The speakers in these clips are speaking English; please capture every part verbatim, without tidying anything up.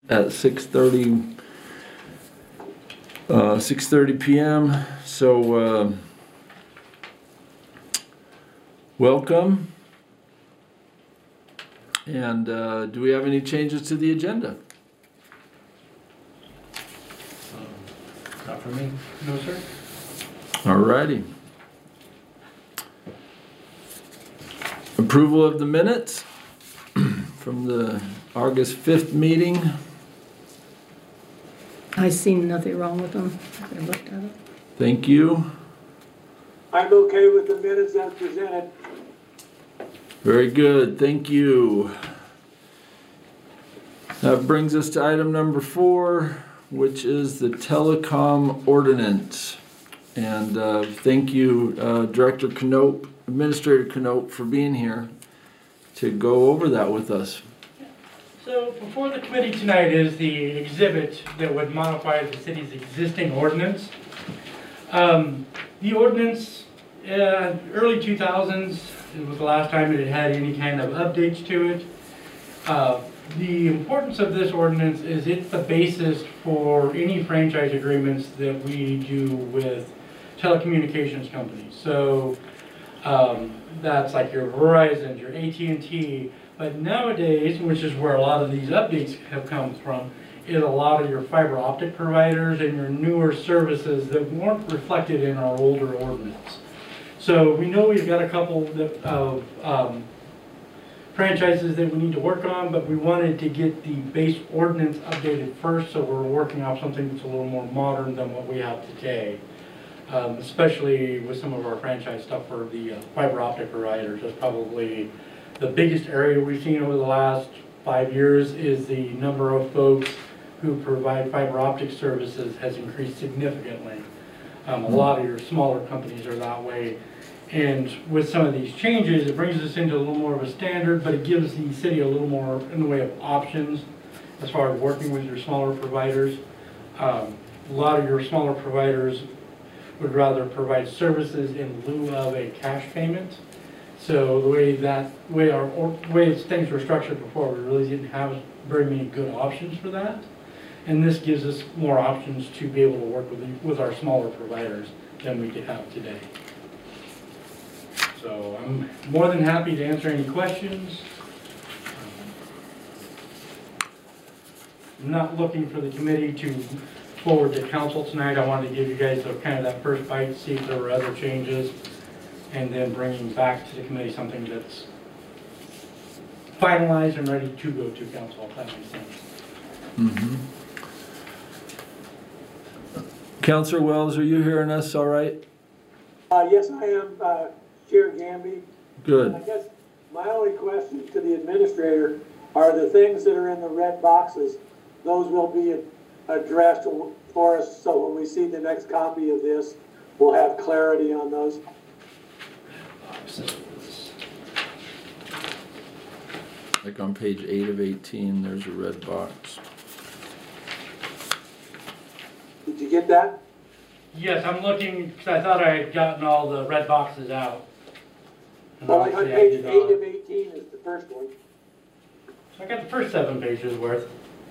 at six thirty uh, six thirty p m So uh, welcome. And uh, do we have any changes to the agenda? Um, Not for me. No, sir. Alrighty. Approval of the minutes from the August fifth meeting. I seen nothing wrong with them. I looked at it. Thank you. I'm okay with the minutes as presented. Very good, thank you. That brings us to item number four, which is the telecom ordinance. And uh, thank you, uh, Director Knope, Administrator Knope, for being here to go over that with us. So before the committee tonight is the exhibit that would modify the city's existing ordinance. Um, the ordinance, uh, early two thousands, it was the last time it had any kind of updates to it. Uh, the importance of this ordinance is it's the basis for any franchise agreements that we do with telecommunications companies. So um, that's like your Verizon, your A T and T, but nowadays, which is where a lot of these updates have come from, is a lot of your fiber optic providers and your newer services that weren't reflected in our older ordinance. So we know we've got a couple of um, franchises that we need to work on, but we wanted to get the base ordinance updated first, so we're working off something that's a little more modern than what we have today. Um, especially with some of our franchise stuff for the uh, fiber optic providers. That's probably the biggest area we've seen over the last five years is the number of folks who provide fiber optic services has increased significantly. Um, a lot of your smaller companies are that way. And with some of these changes, it brings us into a little more of a standard, but it gives the city a little more in the way of options as far as working with your smaller providers. Um, a lot of your smaller providers would rather provide services in lieu of a cash payment. So the way that way our or, way things were structured before, we really didn't have very many good options for that. And this gives us more options to be able to work with with our smaller providers than we could have today. So I'm more than happy to answer any questions. I'm not looking for the committee to forward to council tonight. I wanted to give you guys a, kind of that first bite, see if there were other changes, and then bringing back to the committee something that's finalized and ready to go to council, if that makes sense. Mm-hmm. Councilor Wells, are you hearing us all right? Uh, yes, I am, uh, Chair Gamby. Good. I guess my only question to the administrator are the things that are in the red boxes, those will be addressed for us, so when we see the next copy of this, we'll have clarity on those. Like on page eight of eighteen, there's a red box. Did you get that? Yes, I'm looking, because I thought I had gotten all the red boxes out. And Well, on obviously I page did eight not. of eighteen is the first one. So I got the first seven pages worth.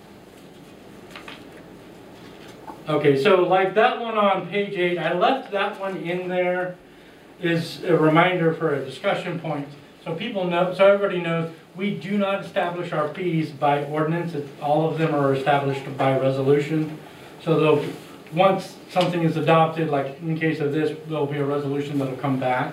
Okay, so like that one on page eight, I left that one in there is a reminder for a discussion point. So people know, so everybody knows, we do not establish our fees by ordinance. It, all of them are established by resolution. So they'll, once something is adopted, like in case of this, there'll be a resolution that'll come back.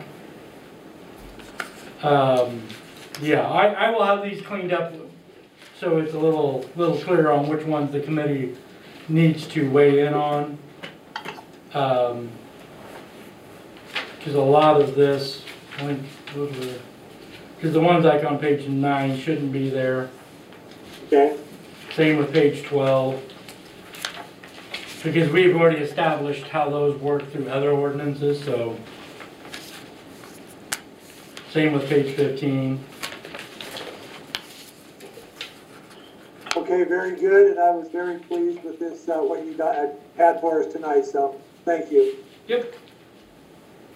Um, yeah, I, I will have these cleaned up so it's a little, little clearer on which ones the committee needs to weigh in on. Um, because a lot of this, because the ones like on page nine shouldn't be there. Okay. Same with page twelve. Because we've already established how those work through other ordinances, so. Same with page fifteen. Okay, very good, and I was very pleased with this, uh, what you got, had for us tonight, so thank you. Yep.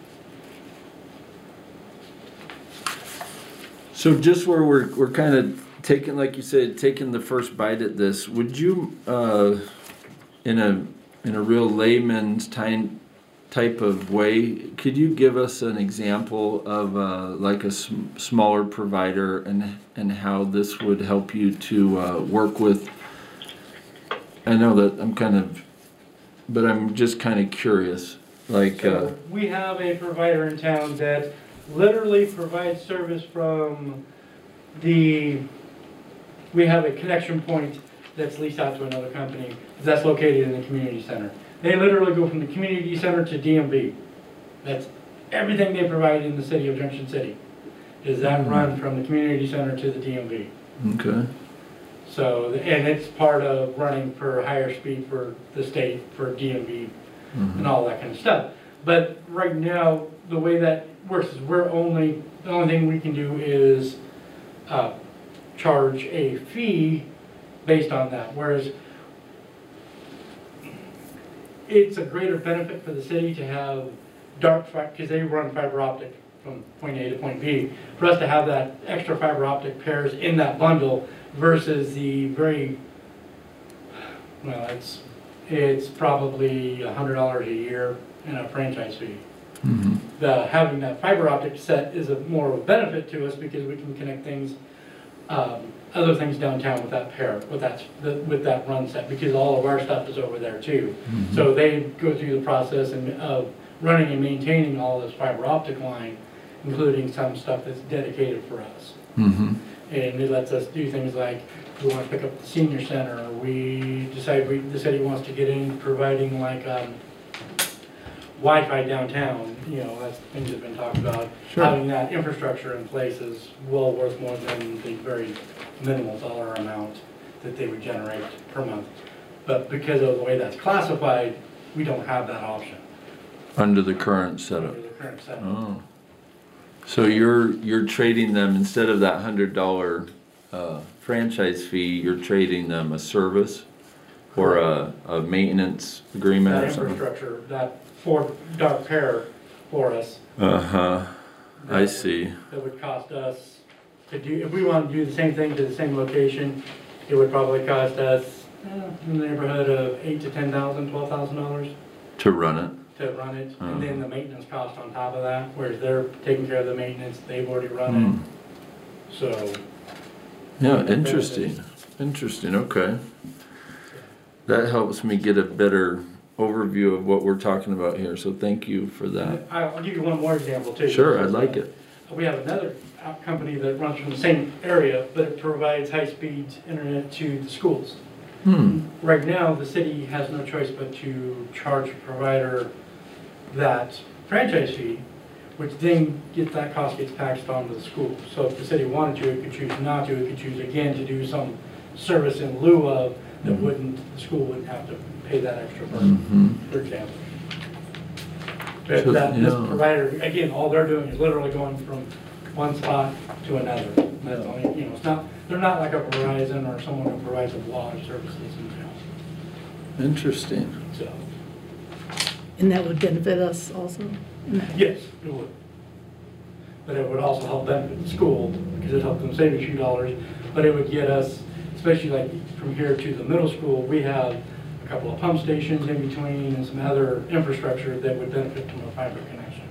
So just where we're, we're kind of taking, like you said, taking the first bite at this, would you, uh, in a, in a real layman's ty- type of way, could you give us an example of, uh, like a sm- smaller provider and, and how this would help you to, uh, work with? I know that I'm kind of, but I'm just kind of curious, like, uh, So we have a provider in town that literally provides service from the, we have a connection point that's leased out to another company that's located in the community center. They literally go from the community center to D M V. That's everything they provide in the city of Junction City. Is that run from the community center to the D M V. okay, So, and it's part of running for higher speed for the state, for D M V and all that kind of stuff. But right now, the way that works is we're only, the only thing we can do is uh, charge a fee based on that. Whereas it's a greater benefit for the city to have dark fiber, because they run fiber optic from point A to point B, for us to have that extra fiber optic pairs in that bundle versus the very, well, it's, it's probably a hundred dollars a year in a franchise fee. mm-hmm. The, having that fiber optic set is a more of a benefit to us because we can connect things, um, other things downtown with that pair, with that, with that run set, because all of our stuff is over there too. Mm-hmm. So they go through the process and of running and maintaining all this fiber optic line, including some stuff that's dedicated for us. Mm-hmm. And it lets us do things like, we want to pick up the senior center, or we decide we, the city wants to get in providing like um, Wi-Fi downtown, you know, that's things that have been talked about. Sure. Having that infrastructure in place is well worth more than the very minimal dollar amount that they would generate per month. But because of the way that's classified, we don't have that option Under the current setup. under the current setup. Oh. So you're, you're trading them, instead of that hundred dollar, uh, franchise fee, you're trading them a service or a, a maintenance agreement That or something? infrastructure, that four dark pair for us. Uh-huh, I that- see. That would cost us to do, if we want to do the same thing to the same location, it would probably cost us eh, in the neighborhood of eight to ten thousand, twelve thousand dollars To run it? to run it, Uh-huh. and then the maintenance cost on top of that, whereas they're taking care of the maintenance, they've already run Hmm. it. So, Yeah, interesting, interesting, okay. That helps me get a better overview of what we're talking about here, so thank you for that. I'll I'll give you one more example too. Sure, I'd like it. We have another uh, company that runs from the same area, but it provides high-speed internet to the schools. Hmm, Right now, the city has no choice but to charge a provider that franchise fee, which then get, that cost gets taxed onto the school. So if the city wanted to, it could choose not to, it could choose again to do some service in lieu of, that Mhm. wouldn't, the school wouldn't have to pay that extra burden, mhm. for example. But So, that, this yeah. provider, again, all they're doing is literally going from one spot to another. That's only, you know, it's not, they're not like a Verizon or someone who provides a lot of services in town, Interesting. so. And that would benefit us also? Yes, it would. But it would also help benefit the school, because it helped them save a few dollars. But it would get us, especially like from here to the middle school, we have a couple of pump stations in between and some other infrastructure that would benefit from a fiber connection.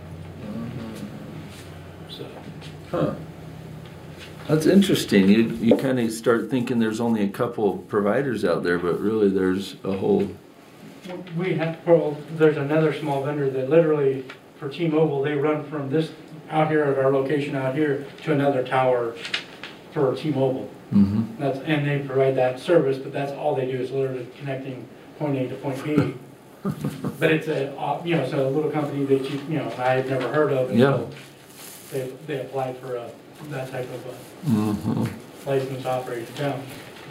So, Huh. That's interesting. You, you kind of start thinking there's only a couple of providers out there, but really there's a whole, we have, well, there's another small vendor that literally, for T-Mobile, they run from this, out here at our location out here, to another tower for T-Mobile. mm-hmm. That's, and they provide that service, but that's all they do is literally connecting point A to point B. But it's a, uh, you know, it's a little company that you, you know, I had never heard of until they, they applied for a, that type of a Mm-hmm. license to operate in town.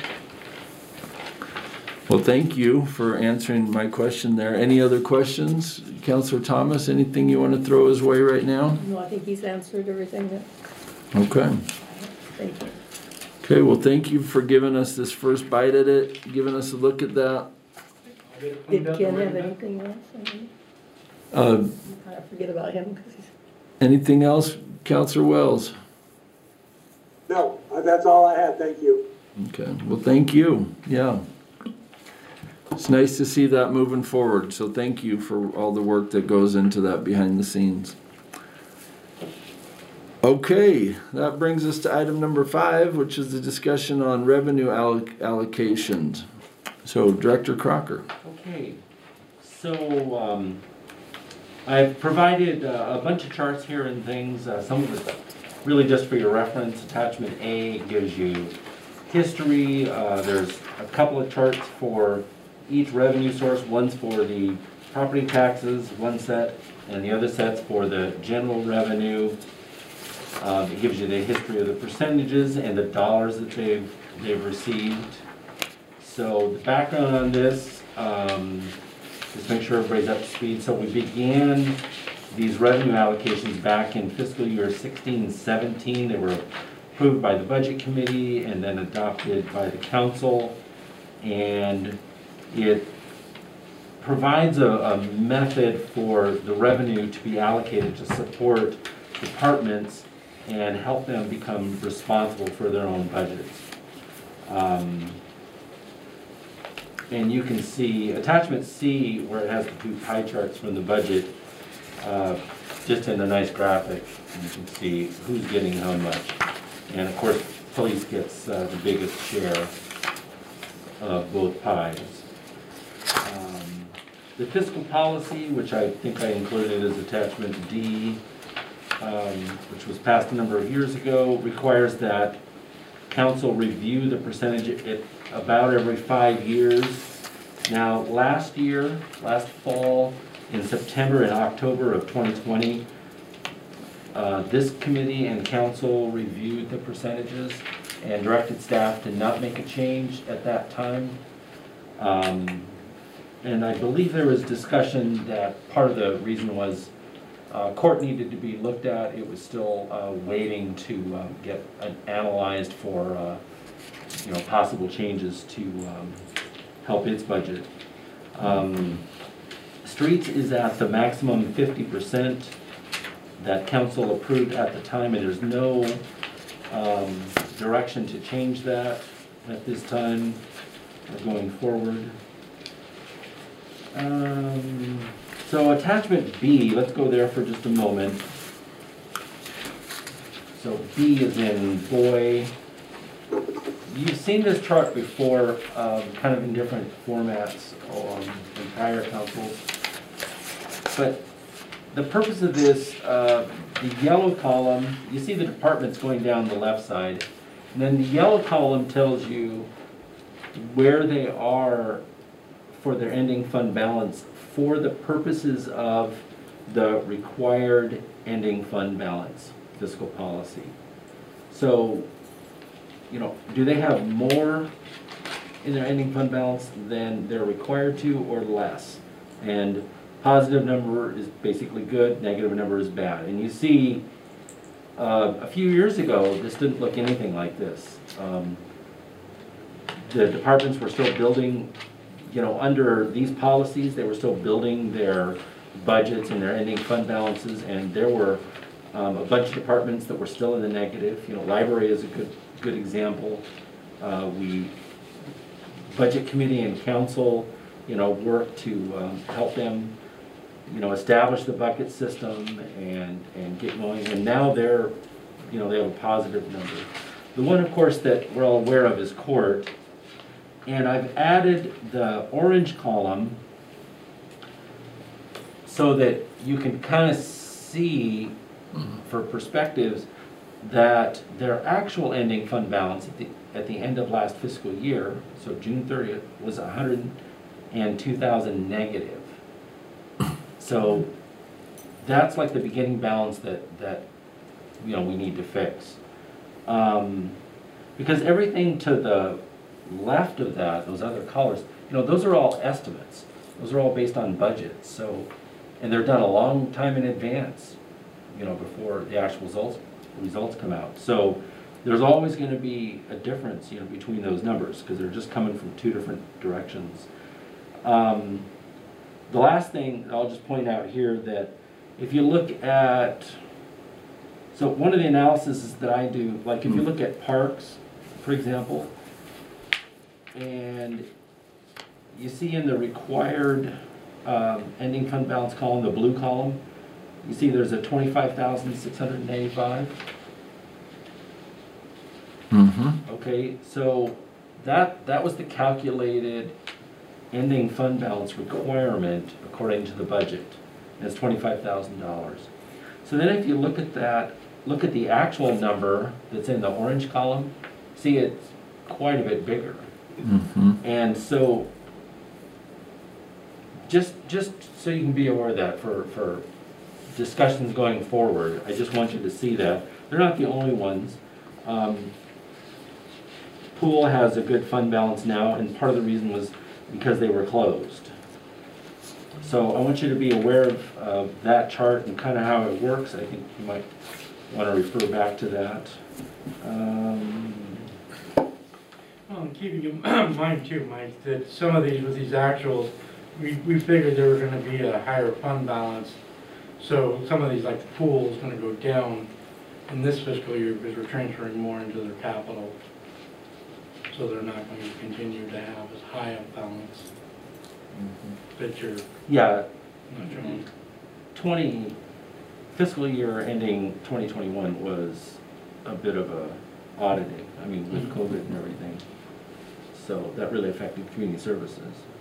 Well, thank you for answering my question there. Any other questions? Counselor Thomas, anything you want to throw his way right now? No, I think he's answered everything that, Okay. thank you. Okay, well, thank you for giving us this first bite at it, giving us a look at that. I'll get it Did cleaned up Ken and have ready. anything else? I mean, Uh, I forget about him because he's, anything else, Counselor Wells? No, uh, that's all I had, thank you. Okay, well, thank you, yeah. It's nice to see that moving forward, so thank you for all the work that goes into that behind the scenes. Okay, that brings us to item number five, which is the discussion on revenue alloc- allocations. So, Director Crocker. Okay, so um, I've provided uh, a bunch of charts here and things, uh, some of it really just for your reference. Attachment A gives you history. Uh, there's a couple of charts for each revenue source. One's for the property taxes, one set, and the other set's for the general revenue. Um, it gives you the history of the percentages and the dollars that they've, they've received. So the background on this, um, just make sure everybody's up to speed. So we began these revenue allocations back in fiscal year sixteen seventeen. They were approved by the budget committee and then adopted by the council. And it provides a, a method for the revenue to be allocated to support departments and help them become responsible for their own budgets. Um, and you can see attachment C, where it has the two pie charts from the budget, uh, just in a nice graphic. You can see who's getting how much. And of course, police gets uh, the biggest share of both pies. Um, the fiscal policy, which I think I included as attachment D, um, which was passed a number of years ago, requires that council review the percentage at about every five years. Now, last year, last fall, in September and October of twenty twenty, uh, this committee and council reviewed the percentages and directed staff to not make a change at that time. Um, and I believe there was discussion that part of the reason was uh, court needed to be looked at. It was still uh, waiting to um, get uh, analyzed for uh, you know, possible changes to um, help its budget. Um, streets is at the maximum fifty percent that council approved at the time, and there's no um, direction to change that at this time or going forward. Um, so attachment B, let's go there for just a moment. So B is in boy. You've seen this chart before, um, kind of in different formats um, in prior councils. But the purpose of this, uh, the yellow column, you see the departments going down the left side. And then the yellow column tells you where they are for their ending fund balance for the purposes of the required ending fund balance fiscal policy. So, you know, do they have more in their ending fund balance than they're required to, or less? And positive number is basically good, negative number is bad. And you see, uh, a few years ago, this didn't look anything like this. Um, the departments were still building, you know, under these policies, they were still building their budgets and their ending fund balances, and there were um, a bunch of departments that were still in the negative. You know, library is a good good example. Uh, we, budget committee and council, you know, work to um, help them, you know, establish the bucket system and, and get going. And now they're, you know, they have a positive number. The one, of course, that we're all aware of is court. And I've added the orange column so that you can kind of see, for perspectives, that their actual ending fund balance at the, at the end of last fiscal year, so June thirtieth, was one hundred two thousand negative. So that's like the beginning balance that, that you know, we need to fix. Um, because everything to the left of that, those other colors, you know, those are all estimates. Those are all based on budgets. So, and they're done a long time in advance, you know, before the actual results results come out. So there's always going to be a difference, you know, between those numbers because they're just coming from two different directions. Um, the last thing I'll just point out here that if you look at So one of the analyses that I do, like if you look at parks, for example, and you see in the required um, ending fund balance column, the blue column, you see there's a twenty-five thousand six hundred eighty-five. Mm-hmm. Okay, so that, that was the calculated ending fund balance requirement according to the budget. And it's twenty-five thousand dollars. So then if you look at that, look at the actual number that's in the orange column, see it's quite a bit bigger. Mm-hmm. And so, just, just so you can be aware of that for, for discussions going forward, I just want you to see that. They're not the only ones. Um, Pool has a good fund balance now, and part of the reason was because they were closed. So I want you to be aware of, of that chart and kind of how it works. I think you might want to refer back to that. Um, Well, and keeping in mind too, Mike, that some of these, with these actuals, we, we figured there were gonna be a higher fund balance. So some of these, like the pool, is gonna go down in this fiscal year because we're transferring more into their capital. So they're not going to continue to have as high a balance that you're yeah, not showing. twenty fiscal year ending twenty twenty-one was a bit of a auditing. I mean, with COVID and everything. So that really affected community services.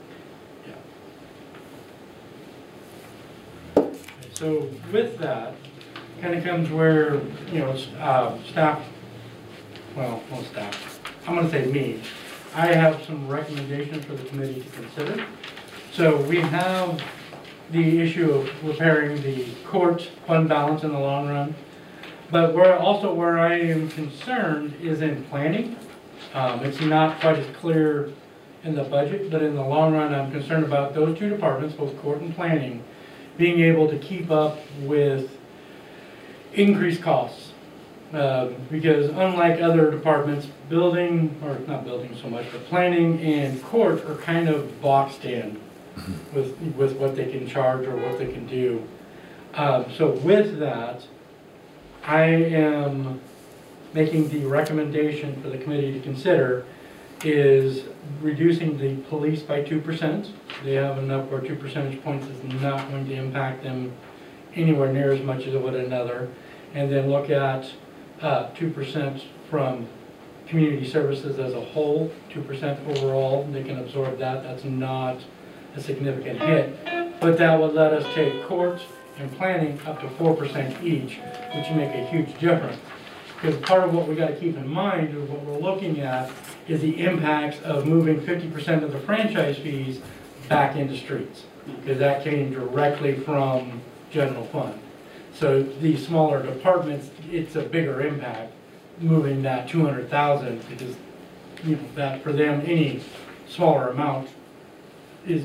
So with that, kind of comes where, you know, s- uh, staff, well, not staff, I'm gonna say me, I have some recommendations for the committee to consider. So we have the issue of repairing the court fund balance in the long run. But where, also where I am concerned is in planning. Um, it's not quite as clear in the budget, but in the long run, I'm concerned about those two departments, both court and planning, being able to keep up with increased costs. Uh, because unlike other departments, building, or not building so much, but planning and court are kind of boxed in with, with what they can charge or what they can do. Um, so with that, I am making the recommendation for the committee to consider is reducing the police by two percent. They have enough where two percentage points is not going to impact them anywhere near as much as it would another. And then look at uh, two percent from community services as a whole, two percent overall. They can absorb that. That's not a significant hit. But that would let us take courts and planning up to four percent each, which would make a huge difference. Because part of what we got to keep in mind is what we're looking at is the impacts of moving fifty percent of the franchise fees back into streets. Because that came directly from general fund. So these smaller departments, it's a bigger impact moving that two hundred thousand because, you know, that for them, any smaller amount is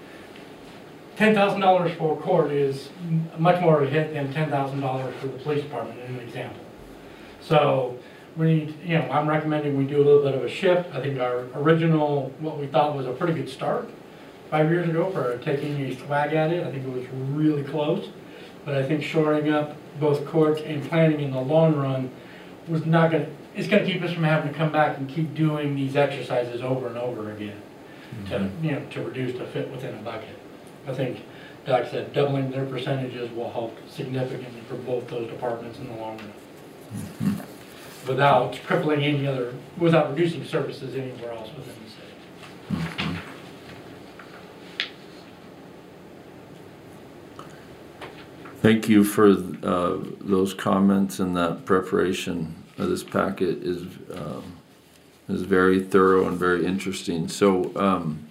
ten thousand dollars for court is much more of a hit than ten thousand dollars for the police department, in an example. So we need, you know, I'm recommending we do a little bit of a shift. I think our original, what we thought was a pretty good start five years ago for taking a swag at it, I think it was really close. But I think shoring up both courts and planning in the long run was not gonna, it's gonna keep us from having to come back and keep doing these exercises over and over again to, you know, to reduce to fit within a bucket. I think, Doc said, doubling their percentages will help significantly for both those departments in the long run. Mm-hmm. Without crippling any other, without reducing services anywhere else within the city. Mm-hmm. Thank you for uh, those comments, and that preparation of this packet is um, is very thorough and very interesting. So, um,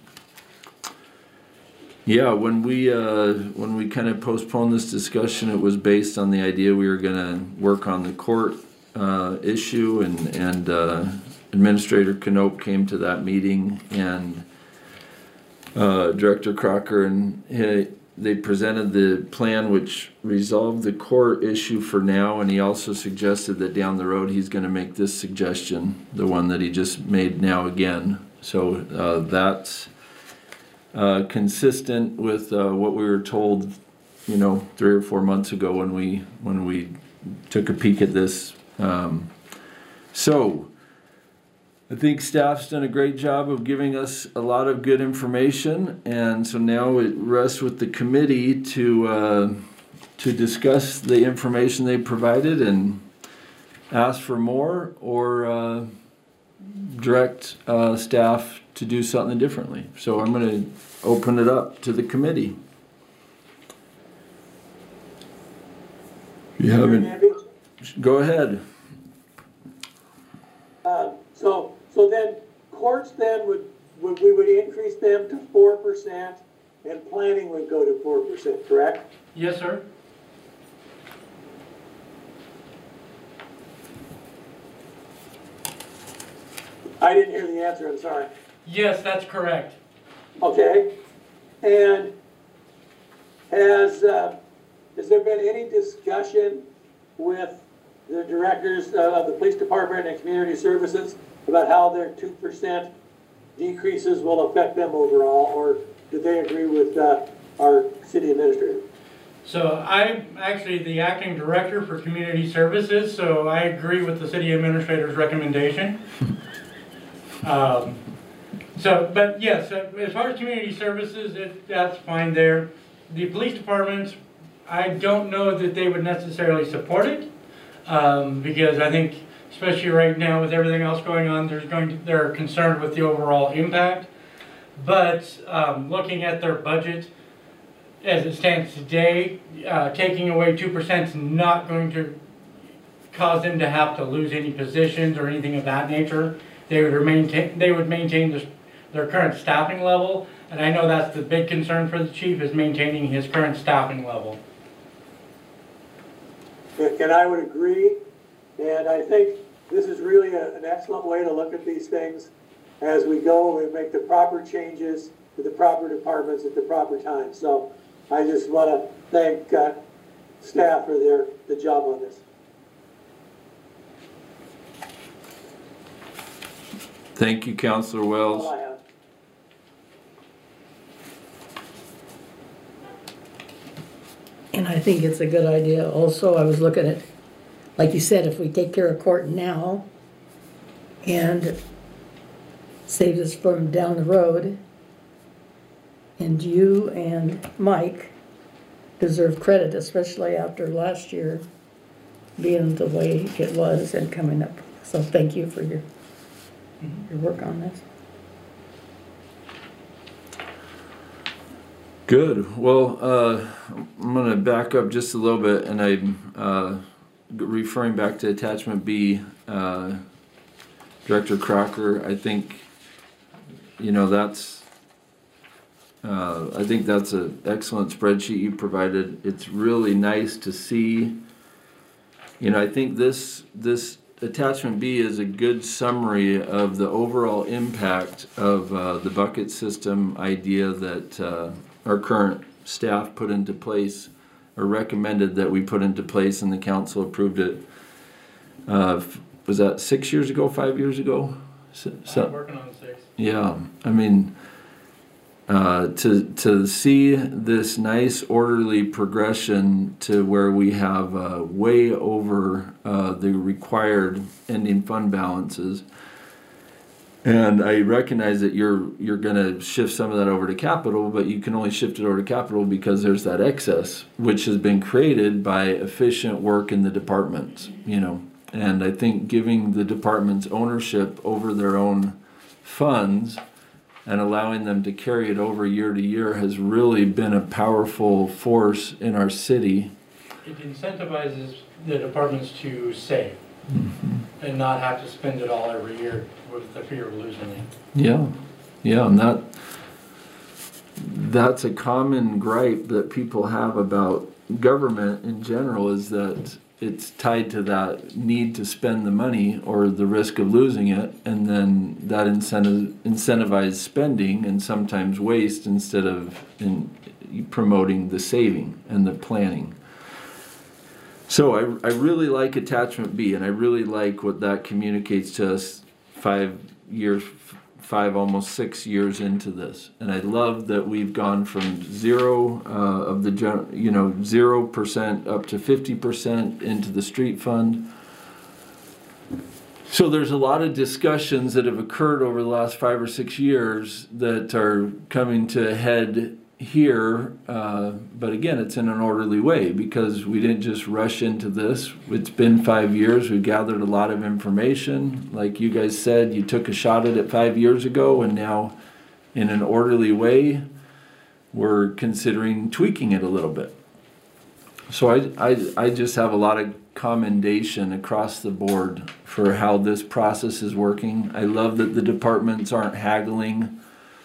yeah, when we uh, when we kind of postponed this discussion, it was based on the idea we were going to work on the court uh, issue, and and uh, Administrator Knope came to that meeting, and uh, Director Crocker and he, they presented the plan which resolved the court issue for now, and he also suggested that down the road he's going to make this suggestion, the one that he just made now again. So uh, that's uh, consistent with uh, what we were told, you know, three or four months ago when we when we took a peek at this. Um, so, I think staff's done a great job of giving us a lot of good information, and so now it rests with the committee to uh, to discuss the information they provided and ask for more, or uh, direct uh, staff to do something differently. So I'm going to open it up to the committee. If you haven't, go ahead. Uh, so, so then courts then would, would, we would increase them to four percent and planning would go to four percent, correct? Yes, sir. I didn't hear the answer, I'm sorry. Yes, that's correct. Okay, and has, uh, has there been any discussion with the directors of the police department and community services about how their two percent decreases will affect them overall, or do they agree with uh, our city administrator? So I'm actually the acting director for community services, so I agree with the city administrator's recommendation. Um, so, but yes, uh, as far as community services, it, that's fine there. The police department, I don't know that they would necessarily support it, um, because I think, especially right now with everything else going on, there's going to, they're concerned with the overall impact. But um, looking at their budget as it stands today, uh, taking away two percent is not going to cause them to have to lose any positions or anything of that nature. They would remain, they would maintain this, their current staffing level, and I know that's the big concern for the chief, is maintaining his current staffing level. And I would agree, and I think this is really a, an excellent way to look at these things as we go and make the proper changes to the proper departments at the proper time. So I just want to thank uh, staff for their the job on this. Thank you, Councilor Wells. All I have. And I think it's a good idea. Also, I was looking at, like you said, if we take care of court now and save us from down the road, and you and Mike deserve credit, especially after last year being the way it was and coming up. So thank you for your, your work on this. Good. Well, uh, I'm going to back up just a little bit, and I'm uh, referring back to attachment B. Uh, Director Crocker, I think, you know, that's, uh, I think that's an excellent spreadsheet you provided. It's really nice to see. You know, I think this this attachment B is a good summary of the overall impact of uh, the bucket system idea that uh, our current staff put into place, or recommended that we put into place, and the council approved it. Uh, was that six years ago, five years ago? So, I'm working on six. yeah, I mean, uh, to to see this nice orderly progression to where we have uh, way over uh, the required ending fund balances. And I recognize that you're you're going to shift some of that over to capital, but you can only shift it over to capital because there's that excess, which has been created by efficient work in the departments, you know. And I think giving the departments ownership over their own funds and allowing them to carry it over year to year has really been a powerful force in our city. It incentivizes the departments to save, mm-hmm. and not have to spend it all every year with the fear of losing it. Yeah, yeah, and that that's a common gripe that people have about government in general, is that it's tied to that need to spend the money or the risk of losing it, and then that incentive incentivized spending and sometimes waste instead of in promoting the saving and the planning. So I, I really like attachment B, and I really like what that communicates to us five years five, almost six years into this. And I love that we've gone from zero uh, of the, gen- you know, zero percent up to fifty percent into the street fund. So there's a lot of discussions that have occurred over the last five or six years that are coming to a head here, uh, but again, it's in an orderly way because we didn't just rush into this. It's been five years. We've gathered a lot of information. Like you guys said, you took a shot at it five years ago, and now in an orderly way, we're considering tweaking it a little bit. So I, I, I just have a lot of commendation across the board for how this process is working. I love that the departments aren't haggling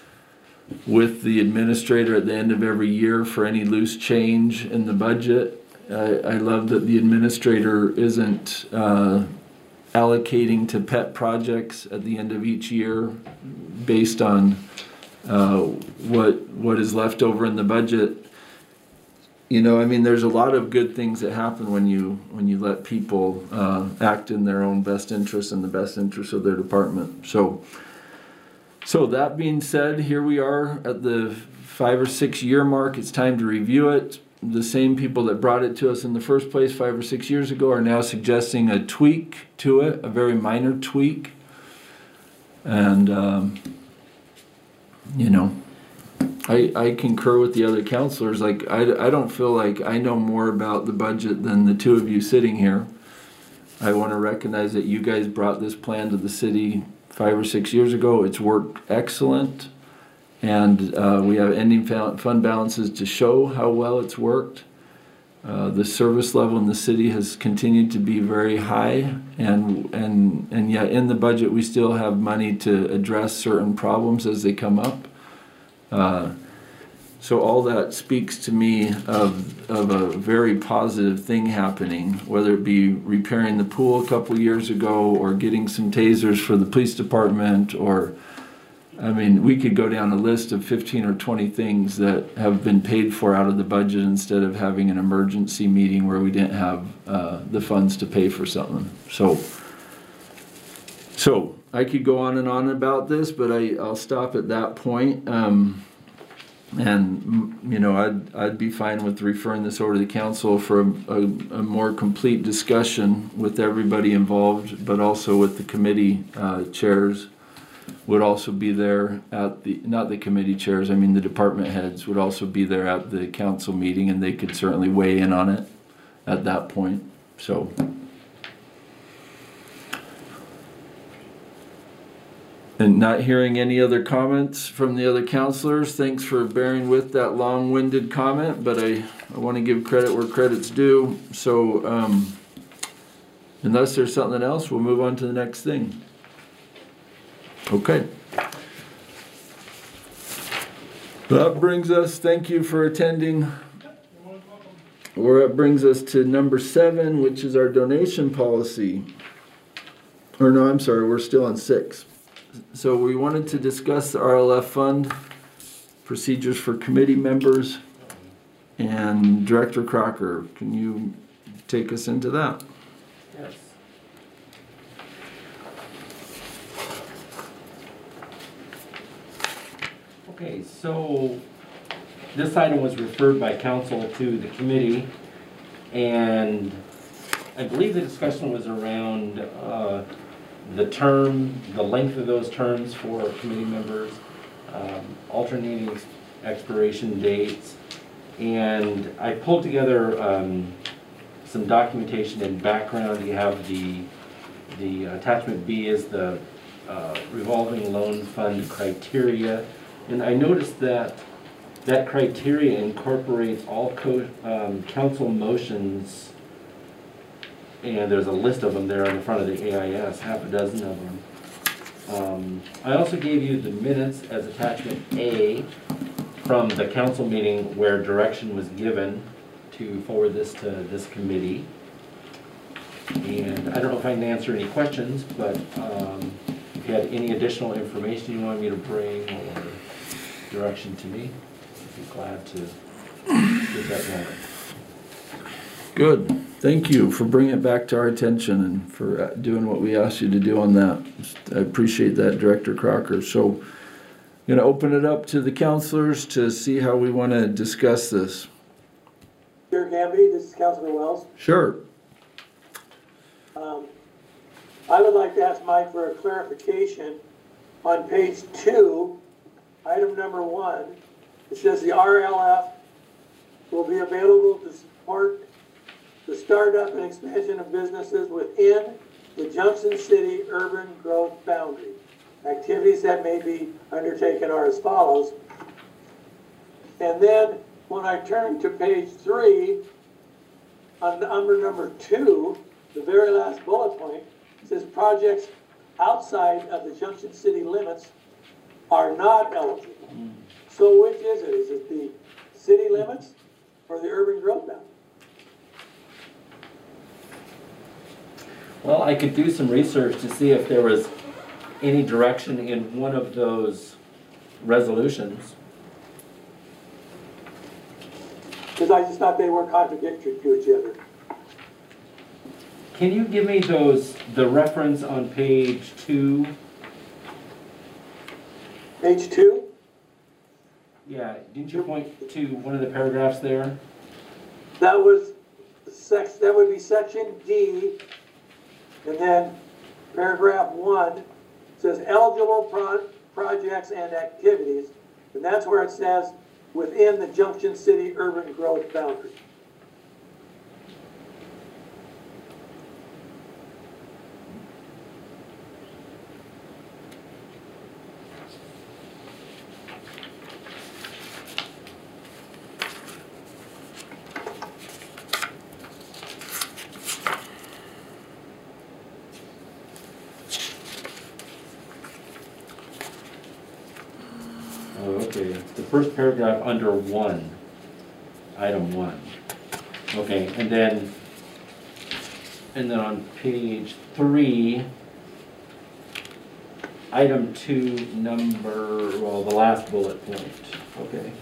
with the administrator at the end of every year for any loose change in the budget. I, I love that the administrator isn't uh, allocating to pet projects at the end of each year based on uh, what what is left over in the budget. You know, I mean, there's a lot of good things that happen when you when you let people uh, act in their own best interest and the best interest of their department. So. So that being said, here we are at the five or six year mark. It's time to review it. The same people that brought it to us in the first place five or six years ago are now suggesting a tweak to it, a very minor tweak. And, um, you know, I, I concur with the other counselors. Like, I, I don't feel like I know more about the budget than the two of you sitting here. I want to recognize that you guys brought this plan to the city five or six years ago. It's worked excellent, and uh, we have ending fund balances to show how well it's worked. Uh, the service level in the city has continued to be very high, and and and yet in the budget we still have money to address certain problems as they come up. Uh, so all that speaks to me of of a very positive thing happening, whether it be repairing the pool a couple years ago or getting some tasers for the police department, or I mean, we could go down a list of fifteen or twenty things that have been paid for out of the budget instead of having an emergency meeting where we didn't have uh, the funds to pay for something. So, so I could go on and on about this, but I, I'll stop at that point. Um, And, you know, I'd, I'd be fine with referring this over to the council for a, a, a more complete discussion with everybody involved, but also with the committee uh, chairs would also be there at the, not the committee chairs, I mean the department heads would also be there at the council meeting, and they could certainly weigh in on it at that point. So. And not hearing any other comments from the other counselors, thanks for bearing with that long-winded comment, but I, I want to give credit where credit's due. So um, unless there's something else, we'll move on to the next thing. Okay. That brings us, thank you for attending. Or that brings us to number seven, which is our donation policy. Or no, I'm sorry, we're still on six. So we wanted to discuss the R L F fund, procedures for committee members, and Director Crocker, can you take us into that? Yes. Okay, so this item was referred by council to the committee, and I believe the discussion was around uh, the term, the length of those terms for committee members, um, alternating ex expiration dates, and I pulled together um, some documentation and background. You have the the attachment B is the uh, revolving loan fund criteria, and I noticed that that criteria incorporates all co um, council motions. And there's a list of them there on the front of the A I S, half a dozen of them. Um, I also gave you the minutes as attachment A from the council meeting where direction was given to forward this to this committee. And I don't know if I can answer any questions, but um, if you had any additional information you wanted me to bring or direction to me, I'd be glad to get that going. Good. thank you for bringing it back to our attention and for uh, doing what we asked you to do on that. I appreciate that, Director Crocker. So I'm going to open it up to the councilors to see how we want to discuss this. Chair Gamby, this is Councilman Wells. Sure. Um, I would like to ask Mike for a clarification on page two, item number one. It says the R L F will be available to support the startup and expansion of businesses within the Junction City urban growth boundary. Activities that may be undertaken are as follows. And then when I turn to page three, on number number two, the very last bullet point, it says projects outside of the Junction City limits are not eligible. So which is it? Is it the city limits or the urban growth boundary? Well, I could do some research to see if there was any direction in one of those resolutions. Because I just thought they were contradictory to each other. Can you give me those, the reference on page two? Page two, Yeah, didn't you point to one of the paragraphs there? that was sex, that would be section D, and then paragraph one says eligible pro- projects and activities, and that's where it says within the Junction City urban growth boundary. Oh, okay, the first paragraph under one, item one. Okay, and then, and then on page three, item two, number, well, the last bullet point, okay.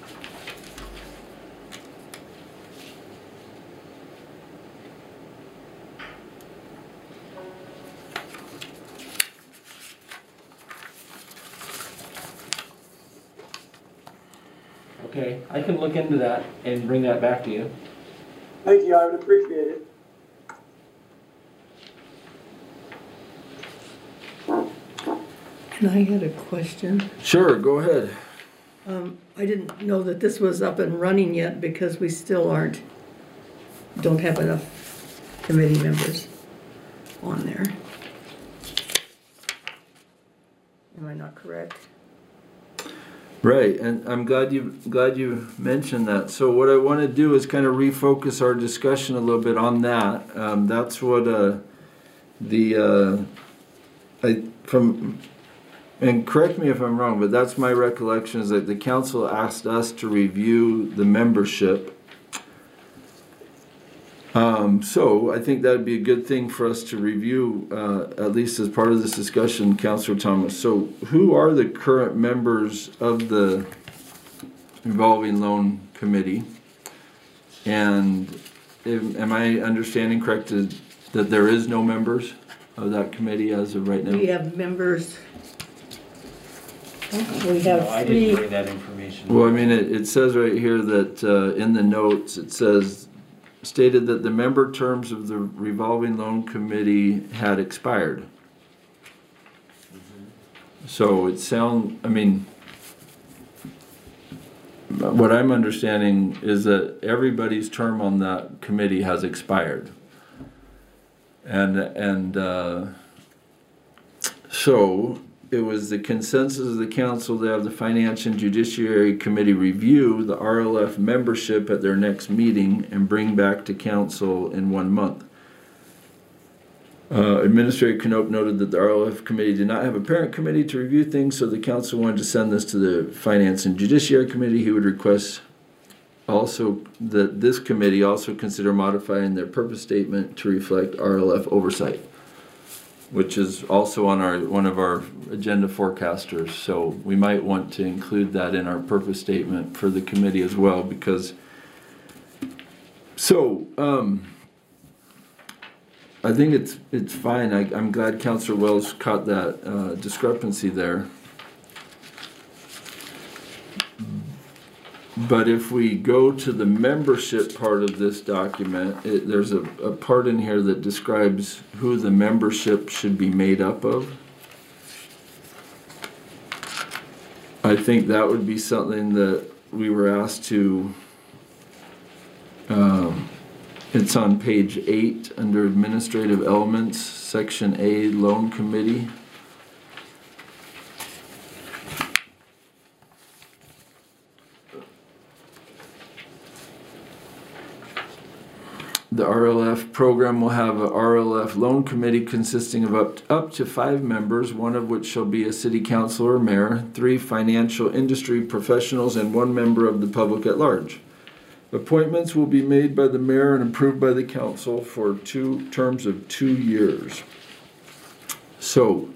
Okay, I can look into that and bring that back to you. Thank you, I would appreciate it. And I had a question. Sure, go ahead. Um, I didn't know that this was up and running yet because we still aren't, don't have enough committee members on there. Am I not correct? Right, and I'm glad you glad you mentioned that. So what I want to do is kind of refocus our discussion a little bit on that. Um, that's what uh, the uh, I from and correct me if I'm wrong, but that's my recollection is that the council asked us to review the membership. Um, so I think that would be a good thing for us to review, uh, at least as part of this discussion, Councilor Thomas. So who are the current members of the revolving loan committee? And am, am I understanding correct that there is no members of that committee as of right now? We have members, we No, I have didn't three, bring that information. Well, I mean, it, it says right here that uh, in the notes, it says, stated that the member terms of the revolving loan committee had expired. So it sound, I mean, what I'm understanding is that everybody's term on that committee has expired. And, and, uh, so it was the consensus of the council to have the Finance and Judiciary Committee review the R L F membership at their next meeting and bring back to council in one month. Uh, Administrator Knope noted that the R L F committee did not have a parent committee to review things, so the council wanted to send this to the Finance and Judiciary Committee. He would request also that this committee also consider modifying their purpose statement to reflect R L F oversight, which is also on our one of our agenda forecasters. So we might want to include that in our purpose statement for the committee as well, because so um, I think it's, it's fine. I, I'm glad Counselor Wells caught that uh, discrepancy there. But if we go to the membership part of this document, it, there's a, a part in here that describes who the membership should be made up of. I think that would be something that we were asked to, um, it's on page eight under administrative elements, section A, loan committee. The R L F program will have a R L F loan committee consisting of up to, up to five members, one of which shall be a city councilor or mayor, three financial industry professionals, and one member of the public at large. Appointments will be made by the mayor and approved by the council for two terms of two years. So,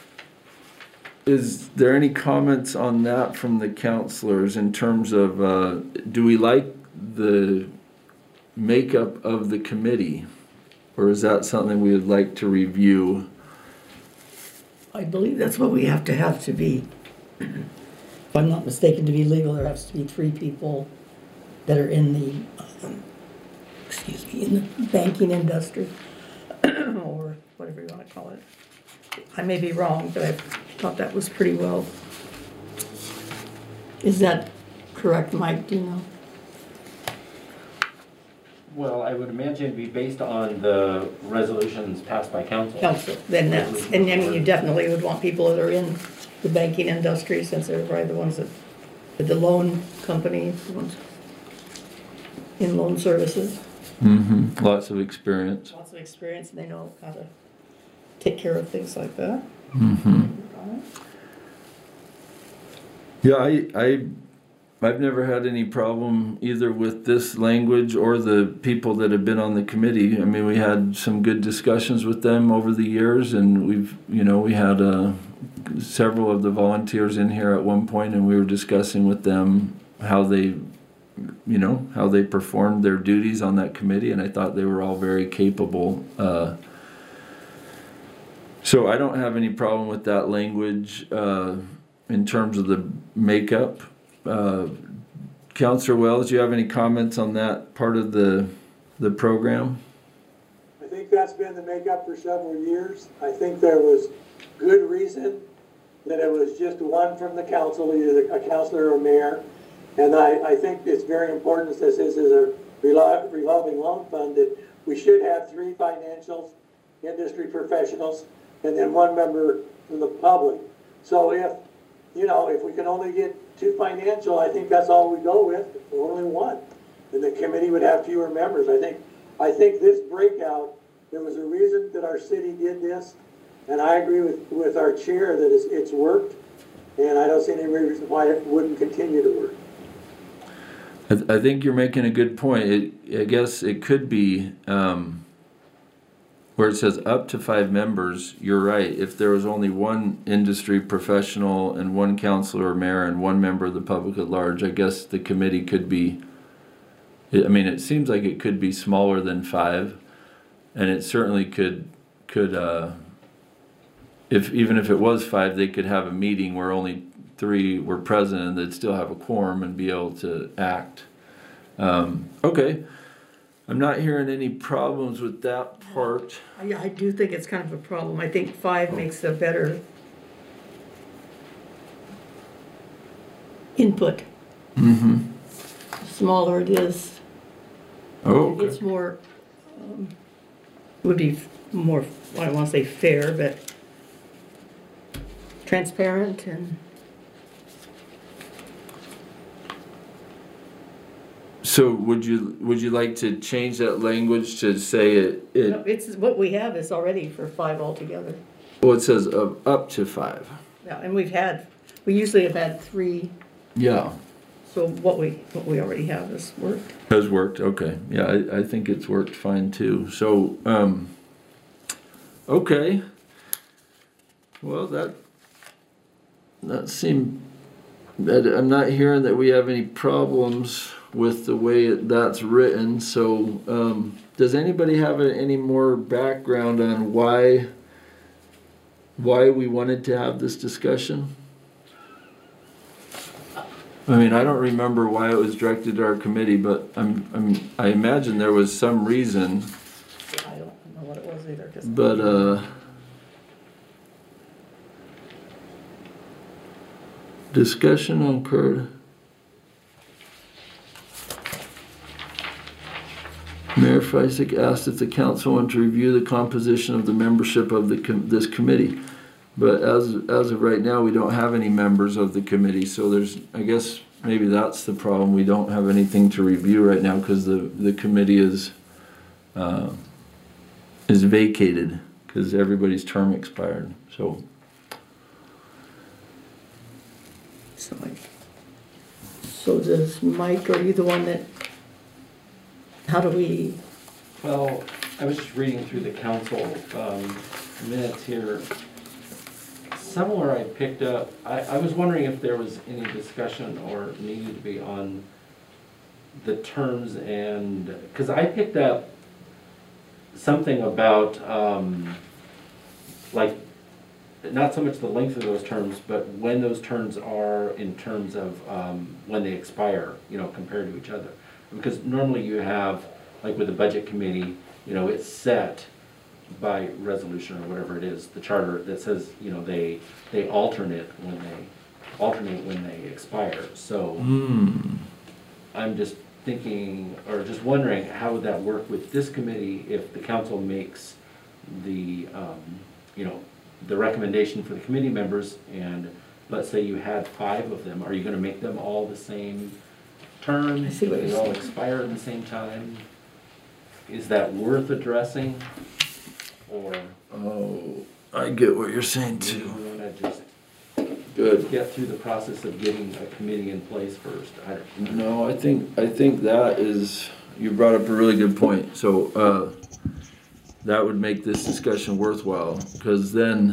is there any comments on that from the councilors in terms of, uh, do we like the makeup of the committee, or is that something we would like to review? I believe that's what we have to have to be, if I'm not mistaken, to be legal, there has to be three people that are in the, um, excuse me, in the banking industry, or whatever you want to call it. I may be wrong, but I thought that was pretty well. Is that correct, Mike? Do you know? Well, I would imagine it'd be based on the resolutions passed by council. Council, then that's, and I mean, you definitely would want people that are in the banking industry, since they're probably the ones that, the loan companies, the ones in loan services. Mm-hmm. Lots of experience. Lots of experience, and they know how to take care of things like that. Mm-hmm. Yeah, I, I, I've never had any problem either with this language or the people that have been on the committee. I mean, we had some good discussions with them over the years, and we've, you know, we had uh, several of the volunteers in here at one point, and we were discussing with them how they, you know, how they performed their duties on that committee, and I thought they were all very capable. Uh, so I don't have any problem with that language uh, in terms of the makeup. Uh, Councilor Wells, do you have any comments on that part of the the program? I think that's been the makeup for several years. I think there was good reason that it was just one from the council, either a councilor or mayor. And I, I think it's very important, since this is a revolving loan fund, that we should have three financials, industry professionals, and then one member from the public. So if, you know, if we can only get two financial, I think that's all we go with, only one. And the committee would have fewer members. I think, I think this breakout, there was a reason that our city did this, and I agree with, with our chair that it's, it's worked, and I don't see any reason why it wouldn't continue to work. I, th I think you're making a good point. It, I guess it could be um, where it says up to five members. You're right. If there was only one industry professional and one councilor or mayor and one member of the public at large, I guess the committee could be, I mean, it seems like it could be smaller than five, and it certainly could, could uh, if even if it was five, they could have a meeting where only three were present and they'd still have a quorum and be able to act. Um, okay. I'm not hearing any problems with that part. I, I do think it's kind of a problem. I think five makes a better input. Mm-hmm. The smaller it is, Oh, okay. it's more, um, would be more, I don't want to say fair, but transparent and. So would you would you like to change that language to say it? it No, it's, what we have is already for five altogether. well, it says of up to five. Yeah, and we've had, we usually have had three, Yeah, so what we, what we already have has worked. has worked. Okay, yeah, I, I think it's worked fine too. So, um, okay. Well, that that seemed. That I'm not hearing that we have any problems with the way it- that's written, so, um, does anybody have a- any more background on why, why we wanted to have this discussion? I mean, I don't remember why it was directed to our committee, but I'm, I'm, I imagine there was some reason, I don't know what it was either, 'cause- but, uh, discussion occurred. Mayor Feisig asked if the council wanted to review the composition of the membership of the, com- this committee. But as, as of right now, we don't have any members of the committee, so there's, I guess, maybe that's the problem. We don't have anything to review right now because the, the committee is, uh, is vacated because everybody's term expired, so. So, like- so does Mike, are you the one that, how do we, Well, I was just reading through the council um, minutes here. Somewhere I picked up, I, I was wondering if there was any discussion or needed to be on the terms and, because I picked up something about, um, like, not so much the length of those terms, but when those terms are in terms of um, when they expire, you know, compared to each other. Because normally you have, like with the budget committee, you know, it's set by resolution or whatever it is, the charter that says, you know, they, they alternate when they, alternate when they expire. So Hmm. I'm just thinking, or just wondering, how would that work with this committee if the council makes the, um, you know, the recommendation for the committee members, and let's say you had five of them, are you gonna make them all the same term? I see what They you're all saying. expire at the same time? Is that worth addressing? Or Oh, I get what you're saying do you too. wanna just Good. get through the process of getting a committee in place first? I don't know. No, I think, I think that is, you brought up a really good point. So, uh, that would make this discussion worthwhile, because then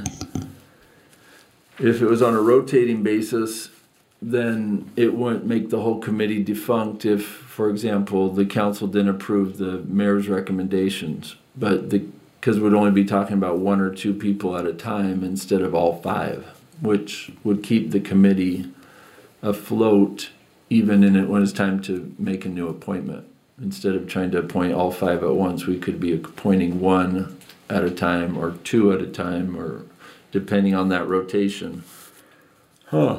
if it was on a rotating basis, then it wouldn't make the whole committee defunct if, for example, the council didn't approve the mayor's recommendations. But the, because we'd only be talking about one or two people at a time instead of all five, which would keep the committee afloat even in it when it's time to make a new appointment. Instead of trying to appoint all five at once, we could be appointing one at a time or two at a time, or depending on that rotation. Huh.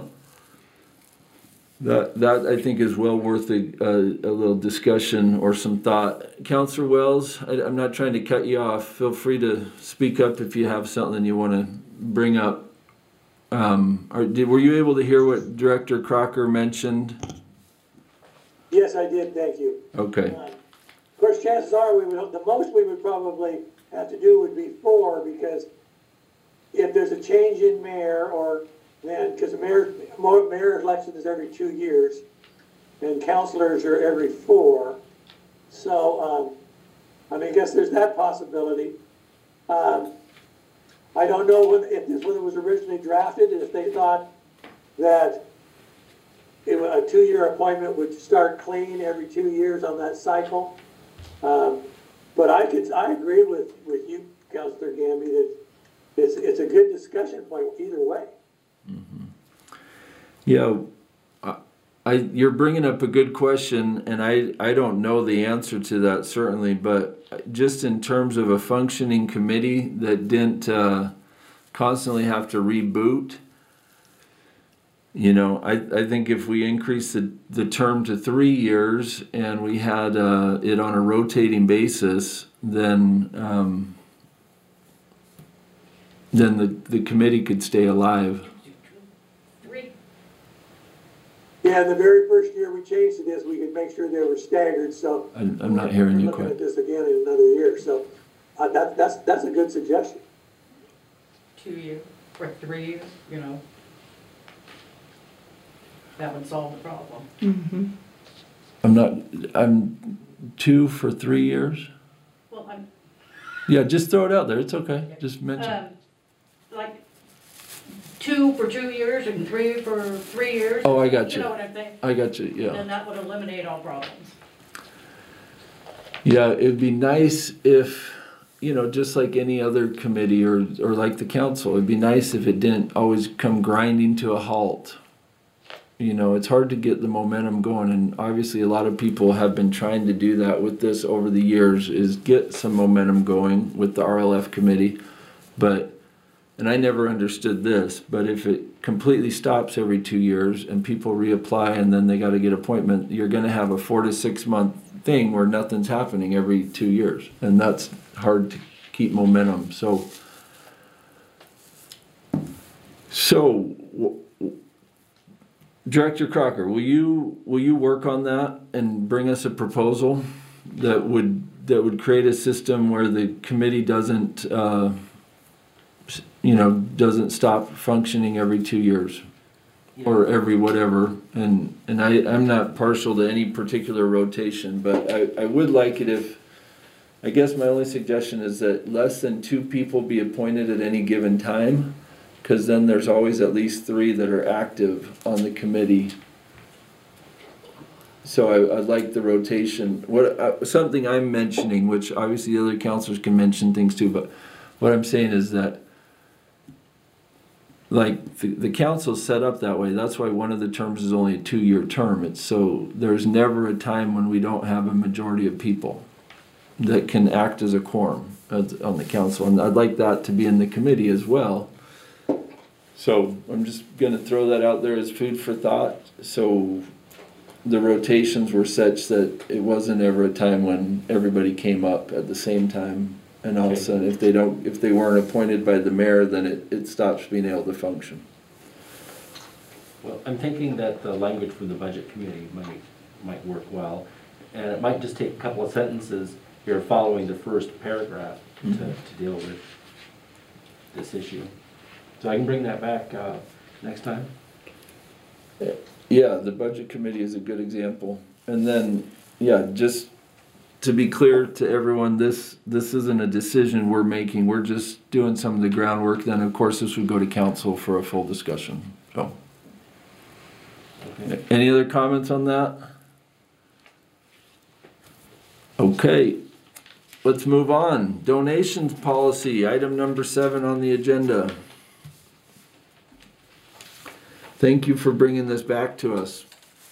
That, that I think is well worth a, a, a little discussion or some thought. Counselor Wells, I, I'm not trying to cut you off. Feel free to speak up if you have something you want to bring up. Um, or did, were you able to hear what Director Crocker mentioned? Yes, I did, thank you. Okay. Uh, Of course, chances are, we would, the most we would probably have to do would be four, because if there's a change in mayor, or then, because the mayor, mo- mayor election is every two years, and councilors are every four, so, um, I mean, I guess there's that possibility. Um, I don't know when, if this, when it was originally drafted, and if they thought that it, wa- a two-year appointment would start clean every two years on that cycle. Um, but I could, I agree with, with you, Councilor Gamby, that it's, it's a good discussion point either way. Yeah, I, I, you're bringing up a good question, and I, I don't know the answer to that certainly, but just in terms of a functioning committee that didn't uh, constantly have to reboot, you know, I, I think if we increase the, the term to three years and we had uh, it on a rotating basis, then um, then the, the committee could stay alive. Three. Yeah, the very first year we changed to this, we could make sure they were staggered, so. I'm, I'm not hearing you We're looking at quite. this again in another year, so, uh, that, that's, that's a good suggestion. Two years, or three years, you know. That would solve the problem. mm-hmm. I'm not, I'm two for three years? Well, I'm, Yeah, just throw it out there. It's okay. Just mention. um, like, two for two years and three for three years. Oh, I got You you. know what I'm saying? I got you, yeah. Then that would eliminate all problems. Yeah, it'd be nice if, you know, just like any other committee or, or like the council, it'd be nice if it didn't always come grinding to a halt. You know, it's hard to get the momentum going, and obviously a lot of people have been trying to do that with this over the years, is get some momentum going with the R L F committee. But, and I never understood this, but if it completely stops every two years and people reapply and then they gotta get appointment, you're gonna have a four to six month thing where nothing's happening every two years. And that's hard to keep momentum, so. So, w- Director Crocker, will you, will you work on that and bring us a proposal that would, that would create a system where the committee doesn't, uh, you know, doesn't stop functioning every two years? Or every whatever, and, and I, I'm not partial to any particular rotation, but I, I would like it if, I guess my only suggestion is that less than two people be appointed at any given time, cause then there's always at least three that are active on the committee. So I, I'd like the rotation, what, uh, something I'm mentioning, which obviously the other counselors can mention things too, but what I'm saying is that like the, the council's set up that way. That's why one of the terms is only a two-year term. It's so there's never a time when we don't have a majority of people that can act as a quorum as, on the council. And I'd like that to be in the committee as well. So I'm just gonna throw that out there as food for thought. So the rotations were such that it wasn't ever a time when everybody came up at the same time. And all of a sudden, if they don't, if they weren't appointed by the mayor, then it, it stops being able to function. Well, I'm thinking that the language from the budget committee might, might work well. And it might just take a couple of sentences here following the first paragraph to, Mhm. to deal with this issue. So I can bring that back, uh, next time? Yeah, the budget committee is a good example. And then, yeah, just to be clear to everyone, this, this isn't a decision we're making. We're just doing some of the groundwork. Then, of course, this would go to council for a full discussion. So, Okay. any other comments on that? Okay, let's move on. Donations policy, item number seven on the agenda. Thank you for bringing this back to us.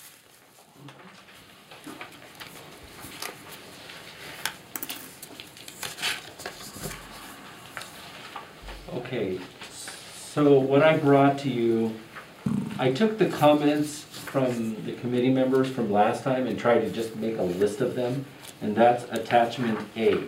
Okay, so what I brought to you, I took the comments from the committee members from last time and tried to just make a list of them, and that's attachment A.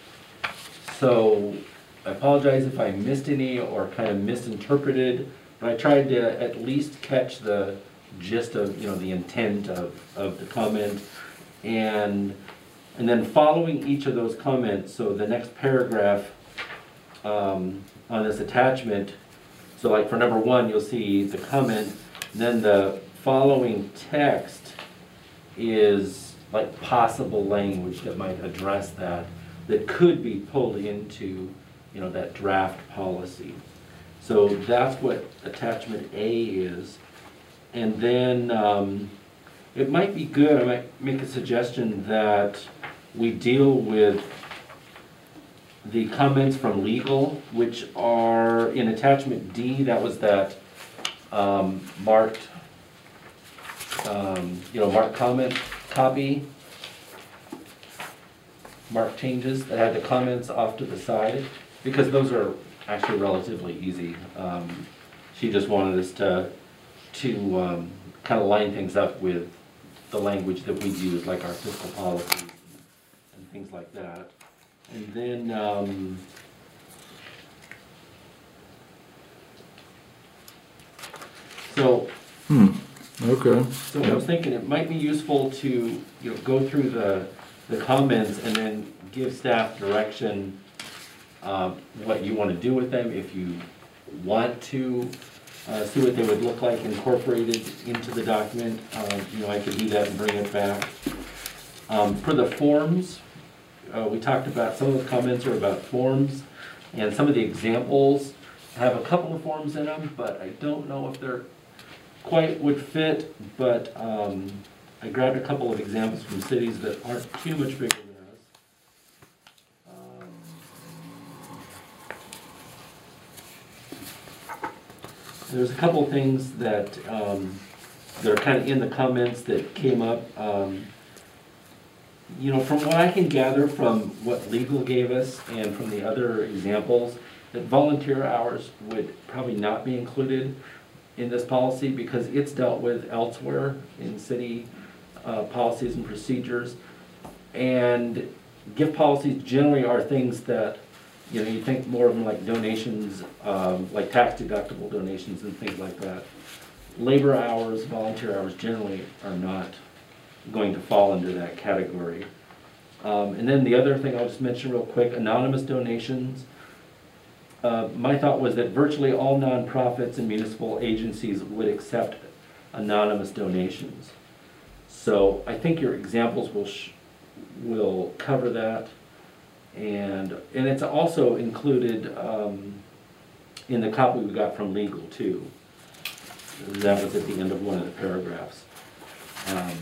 So I apologize if I missed any or kind of misinterpreted, but I tried to at least catch the gist of, you know, the intent of, of the comment. And, and then following each of those comments, so the next paragraph um, on this attachment, so like for number one, you'll see the comment, then the following text is like possible language that might address that, that could be pulled into, you know, that draft policy. So that's what attachment A is. And then um, it might be good, I might make a suggestion that we deal with the comments from legal, which are in attachment D. That was that um, marked, um, you know, marked comment copy, marked changes that had the comments off to the side, because those are actually relatively easy. Um, she just wanted us to to um, kind of line things up with the language that we use, like our fiscal policies and things like that. And then, um, so, Hmm, okay. so I was thinking it might be useful to, you know, go through the, the comments and then give staff direction, uh, what you want to do with them, if you want to, uh, see what they would look like incorporated into the document. Uh, you know, I could do that and bring it back. Um, for the forms, Uh, we talked about, some of the comments are about forms, and some of the examples have a couple of forms in them, but I don't know if they're quite would fit, but um, I grabbed a couple of examples from cities that aren't too much bigger than us. Um, There's a couple of things that, um, that are kind of in the comments that came up. Um, you know, from what I can gather from what legal gave us and from the other examples, that volunteer hours would probably not be included in this policy because it's dealt with elsewhere in city uh, policies and procedures. And gift policies generally are things that, you know, you think more of them like donations, um, like tax deductible donations and things like that. Labor hours, volunteer hours generally are not going to fall under that category. Um, and then the other thing I'll just mention real quick, anonymous donations. Uh, my thought was that virtually all nonprofits and municipal agencies would accept anonymous donations. So I think your examples will sh will cover that, and and it's also included um, in the copy we got from legal too. That was at the end of one of the paragraphs. Um,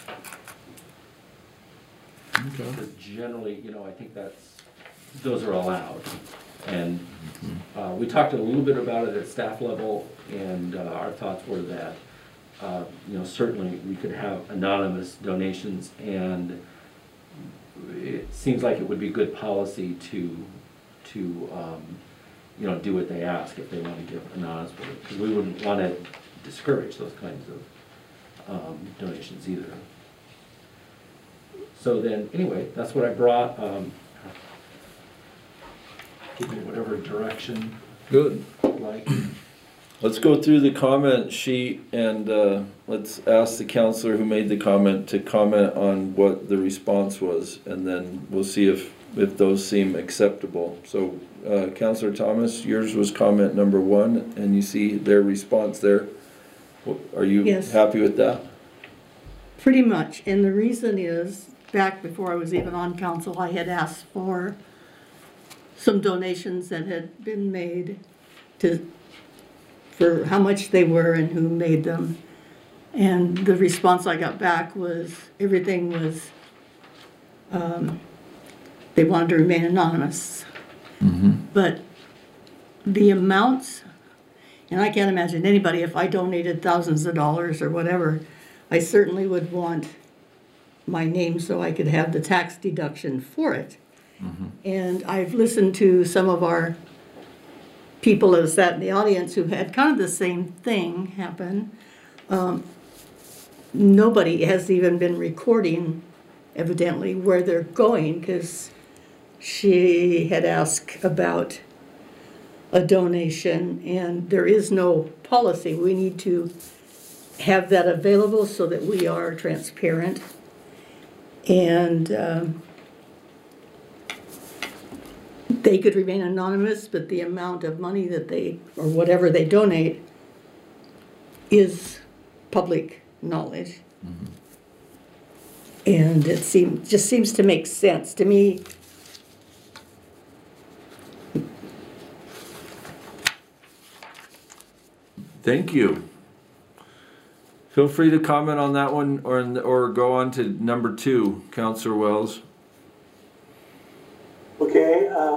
Okay. Because generally, you know, I think that's those are allowed. And uh, we talked a little bit about it at staff level, and uh, our thoughts were that, uh, you know, certainly we could have anonymous donations, and it seems like it would be good policy to, to um, you know, do what they ask if they want to give anonymous, because we wouldn't want to discourage those kinds of um, donations either. So then, anyway, that's what I brought. Um, Give me whatever direction Good. you'd like. Let's go through the comment sheet and uh, let's ask the counselor who made the comment to comment on what the response was, and then we'll see if, if those seem acceptable. So, uh, Counselor Thomas, yours was comment number one, and you see their response there. Are you Yes. happy with that? Pretty much, and the reason is, back before I was even on council, I had asked for some donations that had been made to, for how much they were and who made them. And the response I got back was, everything was, um, they wanted to remain anonymous. Mm-hmm. But the amounts, and I can't imagine anybody, if I donated thousands of dollars or whatever, I certainly would want my name so I could have the tax deduction for it. Mm-hmm. And I've listened to some of our people that sat in the audience who had kind of the same thing happen. Um, nobody has even been recording, evidently, where they're going, because she had asked about a donation, and there is no policy. We need to have that available so that we are transparent. And um, they could remain anonymous, but the amount of money that they, or whatever they donate, is public knowledge. Mm-hmm. And it seems, just seems to make sense to me. Thank you. Feel free to comment on that one, or or go on to number two, Counselor Wells. Okay, uh,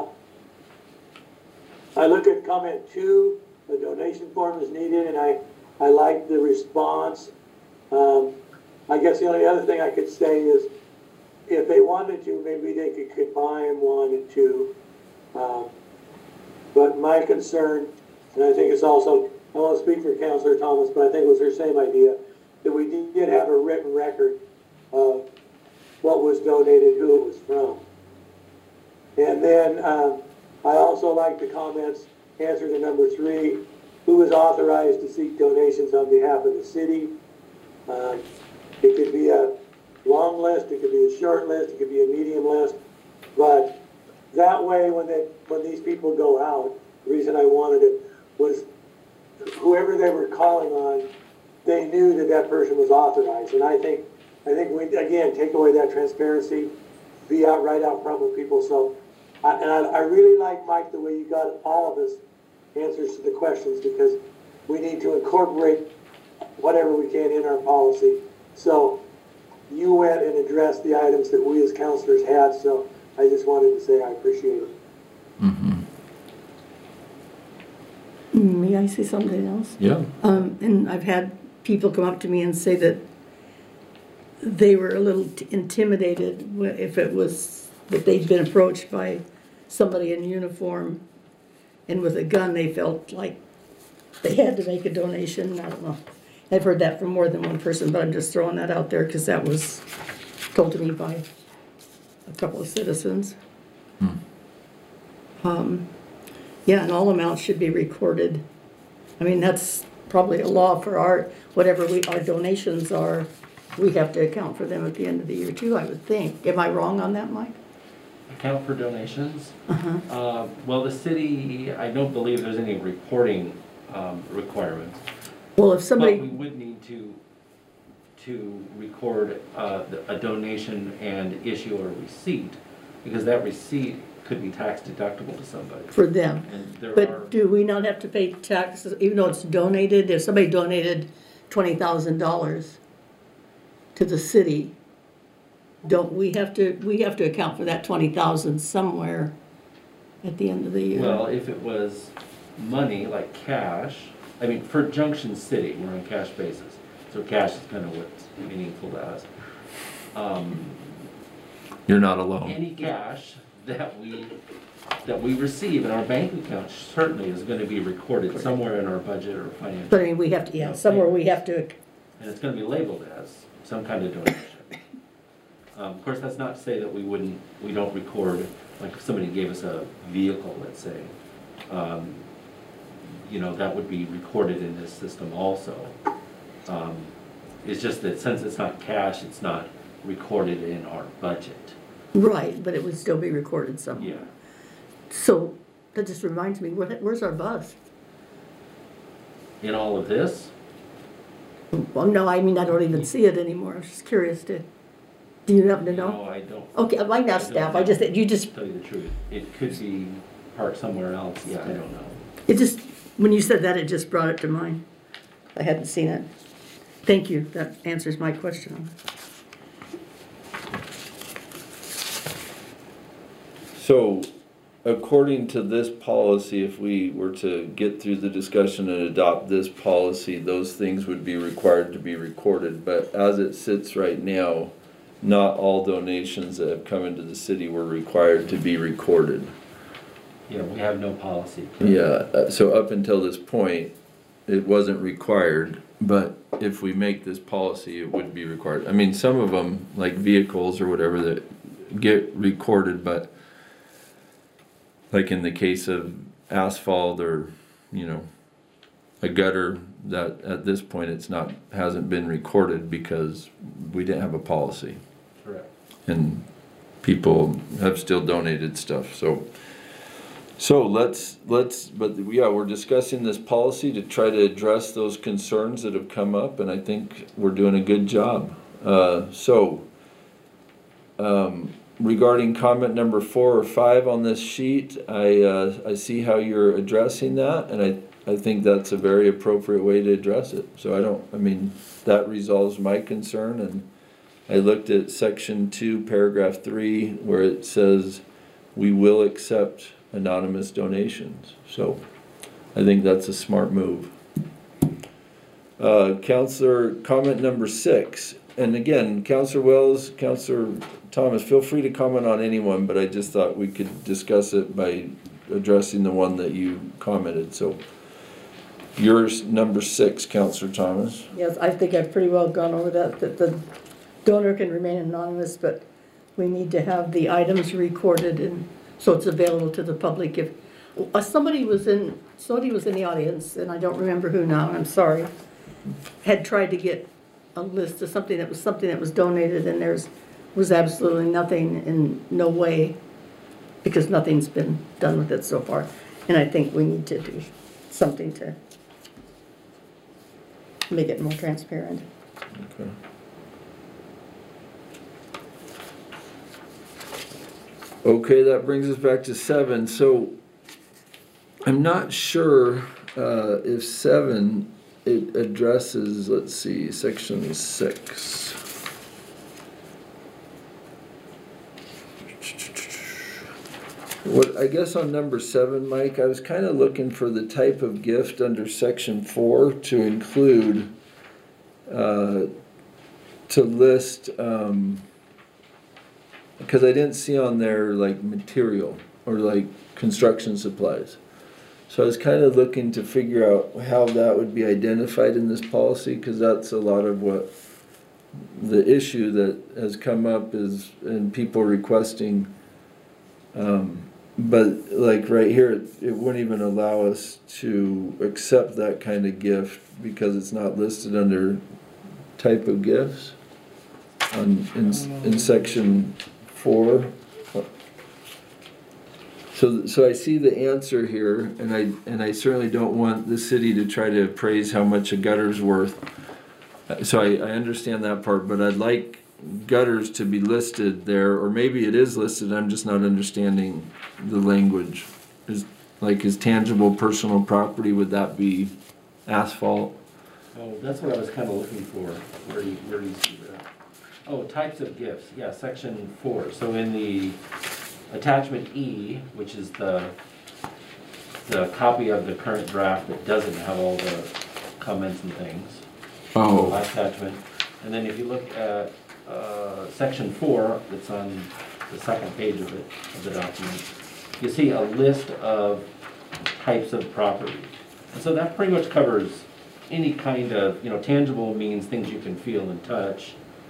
I look at comment two, the donation form is needed, and I, I like the response. Um, I guess the only other thing I could say is, if they wanted to, maybe they could combine one and two. Um, but my concern, and I think it's also, I won't speak for Counselor Thomas, but I think it was her same idea, that we did have a written record of what was donated, who it was from. And then um, I also like the comments, answer to number three, who is authorized to seek donations on behalf of the city. Um, it could be a long list, it could be a short list, it could be a medium list, but that way when they, when these people go out, the reason I wanted it was whoever they were calling on, they knew that that person was authorized. And I think, I think we, again, take away that transparency, be out right out front with people. So, I, and I, I really like, Mike, the way you got all of us answers to the questions, because we need to incorporate whatever we can in our policy. So you went and addressed the items that we as counselors had, so I just wanted to say I appreciate it. Mm-hmm. May I say something else? Yeah. Um, and I've had people come up to me and say that they were a little t- intimidated wh- if it was that they'd been approached by somebody in uniform and with a gun, they felt like they had to make a donation. I don't know. I've heard that from more than one person, but I'm just throwing that out there because that was told to me by a couple of citizens. Hmm. Um, yeah, and all amounts should be recorded. I mean, that's probably a law for our, whatever we, our donations are, we have to account for them at the end of the year too, I would think. Am I wrong on that, Mike? Account for donations? Uh-huh. Uh, well, the city, I don't believe there's any reporting, um, requirements. Well, if But we somebody, would need to, to record, uh, a donation and issue a receipt, because that receipt could be tax deductible to somebody. for them, And there are, but do we not have to pay taxes, even though it's donated? If somebody donated twenty thousand dollars to the city, don't we have to, we have to account for that twenty thousand somewhere at the end of the year? well, if it was money, like cash, I mean, for Junction City, we're on cash basis, so cash is kind of what's meaningful to us. Um, You're not alone. Any cash that we, that we receive in our bank account certainly is gonna be recorded somewhere in our budget or financial. But I mean, we have to, yeah, somewhere we have to, And it's gonna be labeled as some kind of donation. Um, of course, that's not to say that we wouldn't, we don't record, like if somebody gave us a vehicle, let's say, um, you know, that would be recorded in this system also. Um, It's just that since it's not cash, it's not recorded in our budget. right, but it would still be recorded somewhere. Yeah. So, that just reminds me, where, where's our bus? In all of this, Well, no, I mean, I don't even see it anymore, I was just curious to, do you happen to know? no, I don't, Okay, I might not staff, I just, you just, to tell you the truth. It could be parked somewhere else, yeah, I don't know. it just, when you said that, it just brought it to mind. I hadn't seen it. Thank you, that answers my question. So, according to this policy, if we were to get through the discussion and adopt this policy, those things would be required to be recorded. But as it sits right now, not all donations that have come into the city were required to be recorded. Yeah, we have no policy. Yeah, uh, so up until this point, it wasn't required, but if we make this policy, it would be required. I mean, some of them, like vehicles or whatever, that get recorded, but like in the case of asphalt or, you know, a gutter, that at this point it's not, hasn't been recorded because we didn't have a policy. Correct. And people have still donated stuff, so. So let's, let's, but yeah, we're discussing this policy to try to address those concerns that have come up, and I think we're doing a good job. Uh, so, um, regarding comment number four or five on this sheet, I, uh, I see how you're addressing that, and I, I think that's a very appropriate way to address it. So I don't, I mean, that resolves my concern, and I looked at section two, paragraph three, where it says, we will accept anonymous donations. So I think that's a smart move. Uh, Counselor, comment number six. And again, Counselor Wells, Counselor Thomas, feel free to comment on anyone, but I just thought we could discuss it by addressing the one that you commented. So yours, number six, Counselor Thomas. Yes, I think I've pretty well gone over that, that the donor can remain anonymous, but we need to have the items recorded and so it's available to the public. If uh, somebody was in, somebody was in the audience, and I don't remember who now, I'm sorry, had tried to get a list of something that was something that was donated, and there's was absolutely nothing in no way, because nothing's been done with it so far. And I think we need to do something to make it more transparent. Okay. Okay, that brings us back to seven. So I'm not sure uh, if seven, it addresses, let's see, section six. What, I guess on number seven, Mike, I was kind of looking for the type of gift under section four to include, uh, to list, um, because I didn't see on there like material or like construction supplies. So I was kind of looking to figure out how that would be identified in this policy, because that's a lot of what the issue that has come up is, and people requesting, um, but like right here, it, it wouldn't even allow us to accept that kind of gift because it's not listed under type of gifts on, in, in section four. So, so I see the answer here, and I, and I certainly don't want the city to try to appraise how much a gutter's worth. So I, I understand that part, but I'd like gutters to be listed there, or maybe it is listed, I'm just not understanding the language. Is, like, is tangible personal property, would that be asphalt? Oh, that's what I was kind of looking for, where you, where you see that. Oh, types of gifts, yeah, section four. So in the attachment E, which is the, the copy of the current draft that doesn't have all the comments and things. Oh. Attachment. And then if you look at uh, section four, that's on the second page of it, of the document, you see a list of types of property. And so that pretty much covers any kind of, you know, tangible means things you can feel and touch.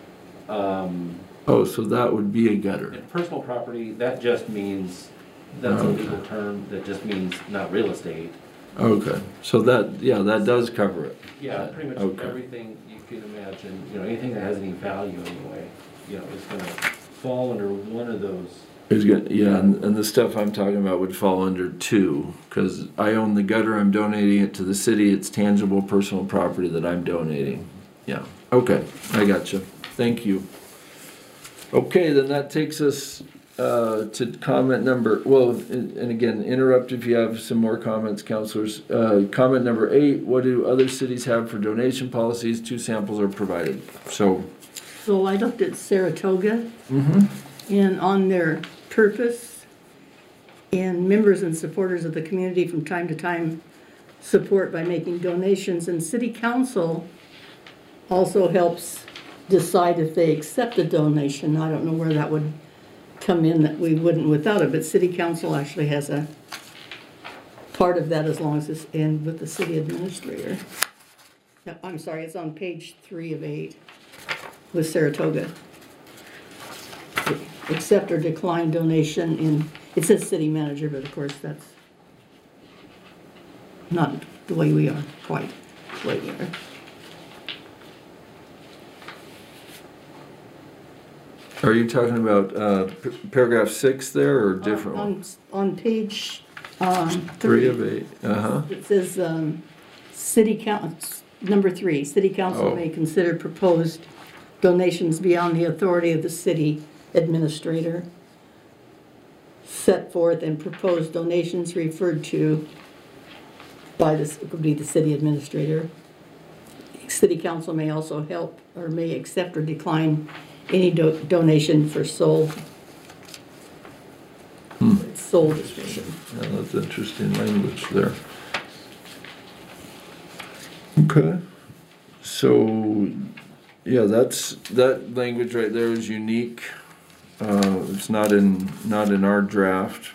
Um, Oh, so that would be a gutter. and personal property, that just means, that's a Okay. legal term, that just means not real estate. Okay, so that, yeah, that does cover it. Yeah, pretty much Okay. everything you can imagine, you know, anything that has any value anyway, you know, is gonna fall under one of those. It's gonna, yeah, and, and the stuff I'm talking about would fall under two, because I own the gutter, I'm donating it to the city, it's tangible personal property that I'm donating. Yeah, okay, I got you. Thank you. Okay, then that takes us uh, to comment number, well, and and again, interrupt if you have some more comments, counselors. Uh, Comment number eight, what do other cities have for donation policies? Two samples are provided, so. So I looked at Saratoga, Mm-hmm. and on their purpose, and members and supporters of the community from time to time support by making donations, and city council also helps decide if they accept a donation. I don't know where that would come in, that we wouldn't without it, but city council actually has a part of that as long as it's in with the city administrator. No, I'm sorry, it's on page three of eight with Saratoga. Accept or decline donation in, it says city manager, but of course that's not the way we are, quite the way we are. Are you talking about uh, p- paragraph six there, or different one? On, on page, um, Three three, of eight, uh-huh. it says, um, city count, number three, city council Oh. may consider proposed donations beyond the authority of the city administrator. Set forth and proposed donations referred to by this, it could be the city administrator. City council may also help or may accept or decline any do- donation for sole, sole discretion. Yeah, that's interesting language there. Okay, so, yeah, that's, that language right there is unique. Uh, it's not in, not in our draft.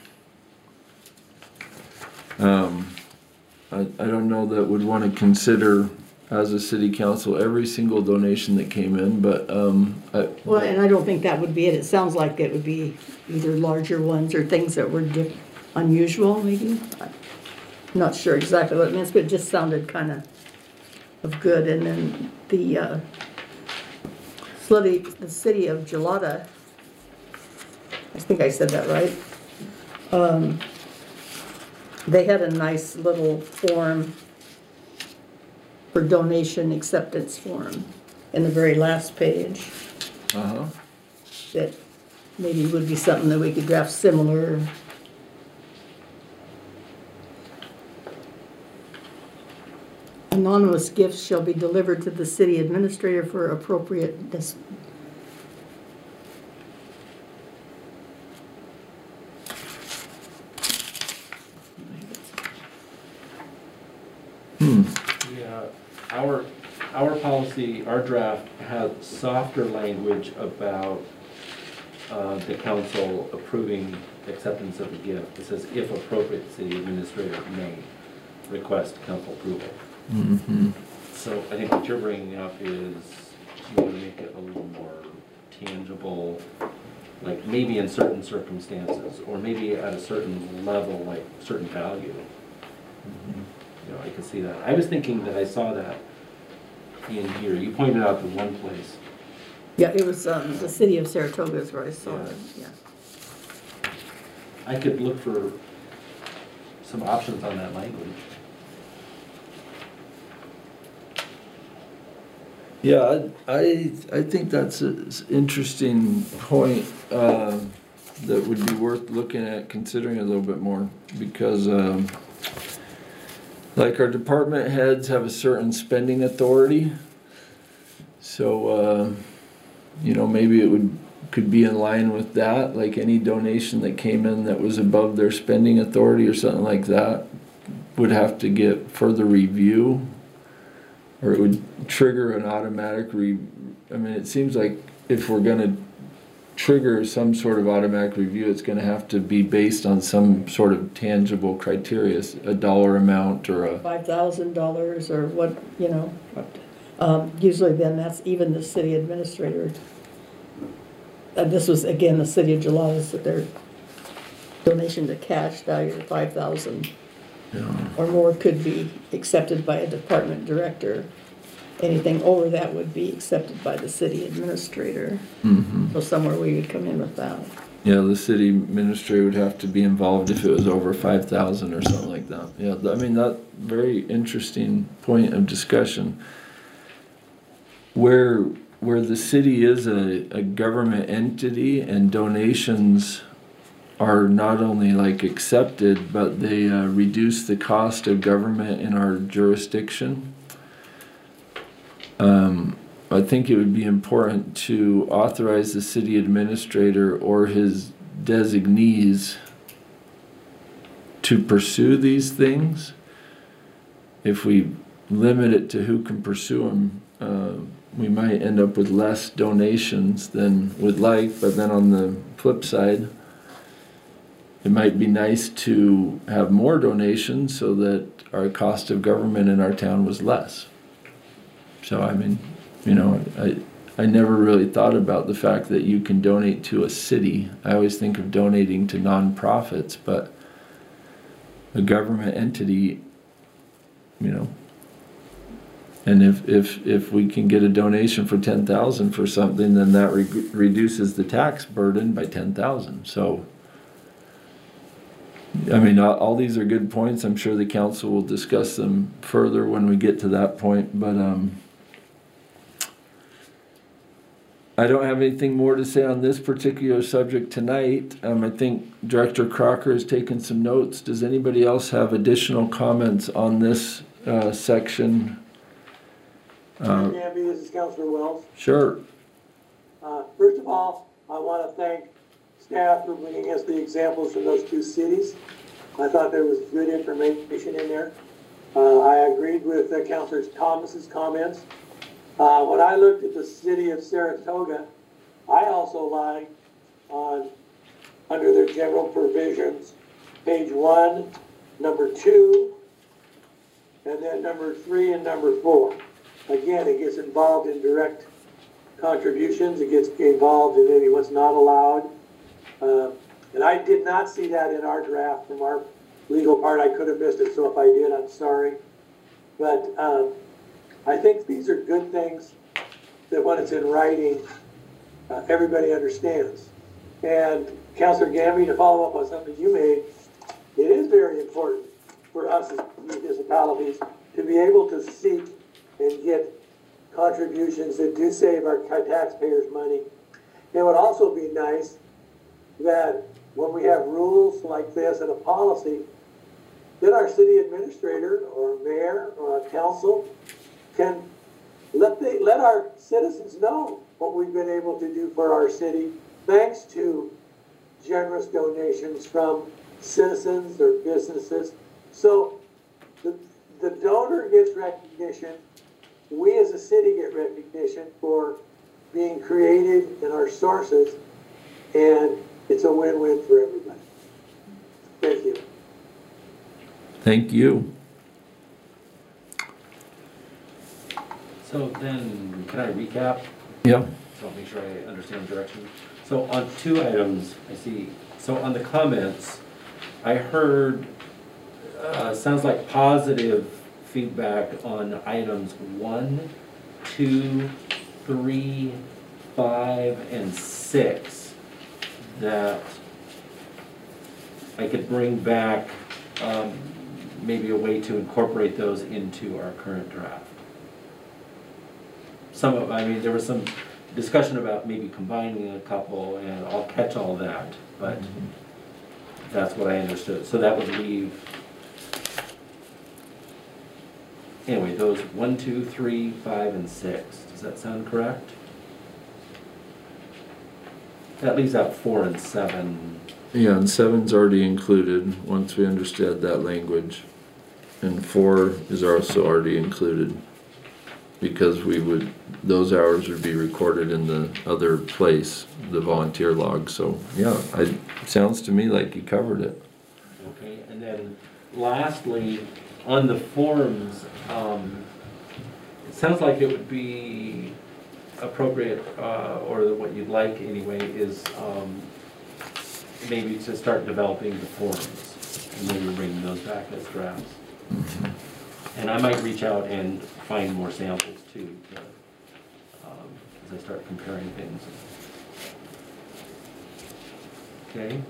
Um, I, I don't know that would want to consider as a city council every single donation that came in, but, um, I, Well, and I don't think that would be it. It sounds like it would be either larger ones or things that were diff- unusual, maybe. I'm not sure exactly what it means, but it just sounded kind of of good. And then the uh, city, the city of Gelada, I think I said that right. Um, they had a nice little form for donation acceptance form in the very last page. uh-huh. That maybe would be something that we could draft similar. anonymous gifts shall be delivered to the city administrator for appropriate dis- Yeah, our, our policy, our draft has softer language about uh, the council approving acceptance of the gift. It says, if appropriate, city administrator may request council approval. Mhm. So I think what you're bringing up is you want to make it a little more tangible, like maybe in certain circumstances, or maybe at a certain level, like certain value. You know, I can see that. I was thinking that I saw that in here. You pointed out the one place. Yeah, it was um, the city of Saratoga is where I saw Yeah. it, yeah. I could look for some options on that language. Yeah, I, I, I think that's an interesting point, uh, that would be worth looking at, considering a little bit more, because, um, like our department heads have a certain spending authority. So, uh, you know, maybe it would, could be in line with that, like any donation that came in that was above their spending authority or something like that would have to get further review. Or it would trigger an automatic re, I mean, it seems like if we're gonna trigger some sort of automatic review, it's gonna have to be based on some sort of tangible criteria, a dollar amount or a, Five thousand dollars or what, you know, um, usually then that's even the city administrator. And this was, again, the city of Gelatis, that their donation to cash value of five thousand you know. or more could be accepted by a department director. Anything over that would be accepted by the city administrator. Mhm. So somewhere we would come in with that. Yeah, the city administrator would have to be involved if it was over five thousand or something like that. Yeah, I mean, that, very interesting point of discussion. Where, where the city is a, a government entity and donations are not only like accepted, but they uh, reduce the cost of government in our jurisdiction. Um, I think it would be important to authorize the city administrator or his designees to pursue these things. If we limit it to who can pursue them, uh, we might end up with less donations than we'd like, but then on the flip side, it might be nice to have more donations so that our cost of government in our town was less. So, I mean, you know, I, I never really thought about the fact that you can donate to a city. I always think of donating to nonprofits, but a government entity, you know, and if, if, if we can get a donation for ten thousand for something, then that re reduces the tax burden by ten thousand. So, I mean, all, all these are good points. I'm sure the council will discuss them further when we get to that point, but um, I don't have anything more to say on this particular subject tonight. Um, I think Director Crocker has taken some notes. Does anybody else have additional comments on this uh, section? Uh, Gamby, this is Councilor Wells. sure. Uh, First of all, I want to thank staff for bringing us the examples from those two cities. I thought there was good information in there. Uh, I agreed with uh, Councilor Thomas's comments. Uh, when I looked at the city of Saratoga, I also liked on, under their general provisions, page one, number two, and then number three and number four. Again, it gets involved in direct contributions. It gets involved in maybe what's not allowed. Uh, and I did not see that in our draft from our legal part. I could have missed it, so if I did, I'm sorry. But um, I think these are good things that when it's in writing, uh, everybody understands. And Councilor Gamby, to follow up on something you made, it is very important for us as municipalities to be able to seek and get contributions that do save our taxpayers money. It would also be nice that when we have rules like this and a policy, then our city administrator or mayor or our council can let the, let our citizens know what we've been able to do for our city, thanks to generous donations from citizens or businesses. So the, the donor gets recognition. We as a city get recognition for being creative in our sources, and it's a win-win for everybody. Thank you. Thank you. So then, can I recap? Yeah. So I'll make sure I understand the direction. So on two items, I see, so on the comments, I heard, uh, sounds like positive feedback on items one, two, three, five, and six that I could bring back, um, maybe a way to incorporate those into our current draft. Some of, I mean, there was some discussion about maybe combining a couple, and I'll catch all that, but that's what I understood. So that would leave, anyway, those one, two, three, five, and six. Does that sound correct? That leaves out four and seven. Yeah, and seven's already included, once we understood that language. And four is also already included, because we would, those hours would be recorded in the other place, the volunteer log. So, yeah, I, sounds to me like you covered it. Okay, and then lastly, on the forms, um, it sounds like it would be appropriate, uh, or what you'd like anyway, is um, maybe to start developing the forms, and then we're bringing those back as drafts. Mm-hmm. And I might reach out and find more samples too, to, um, as I start comparing things. Okay.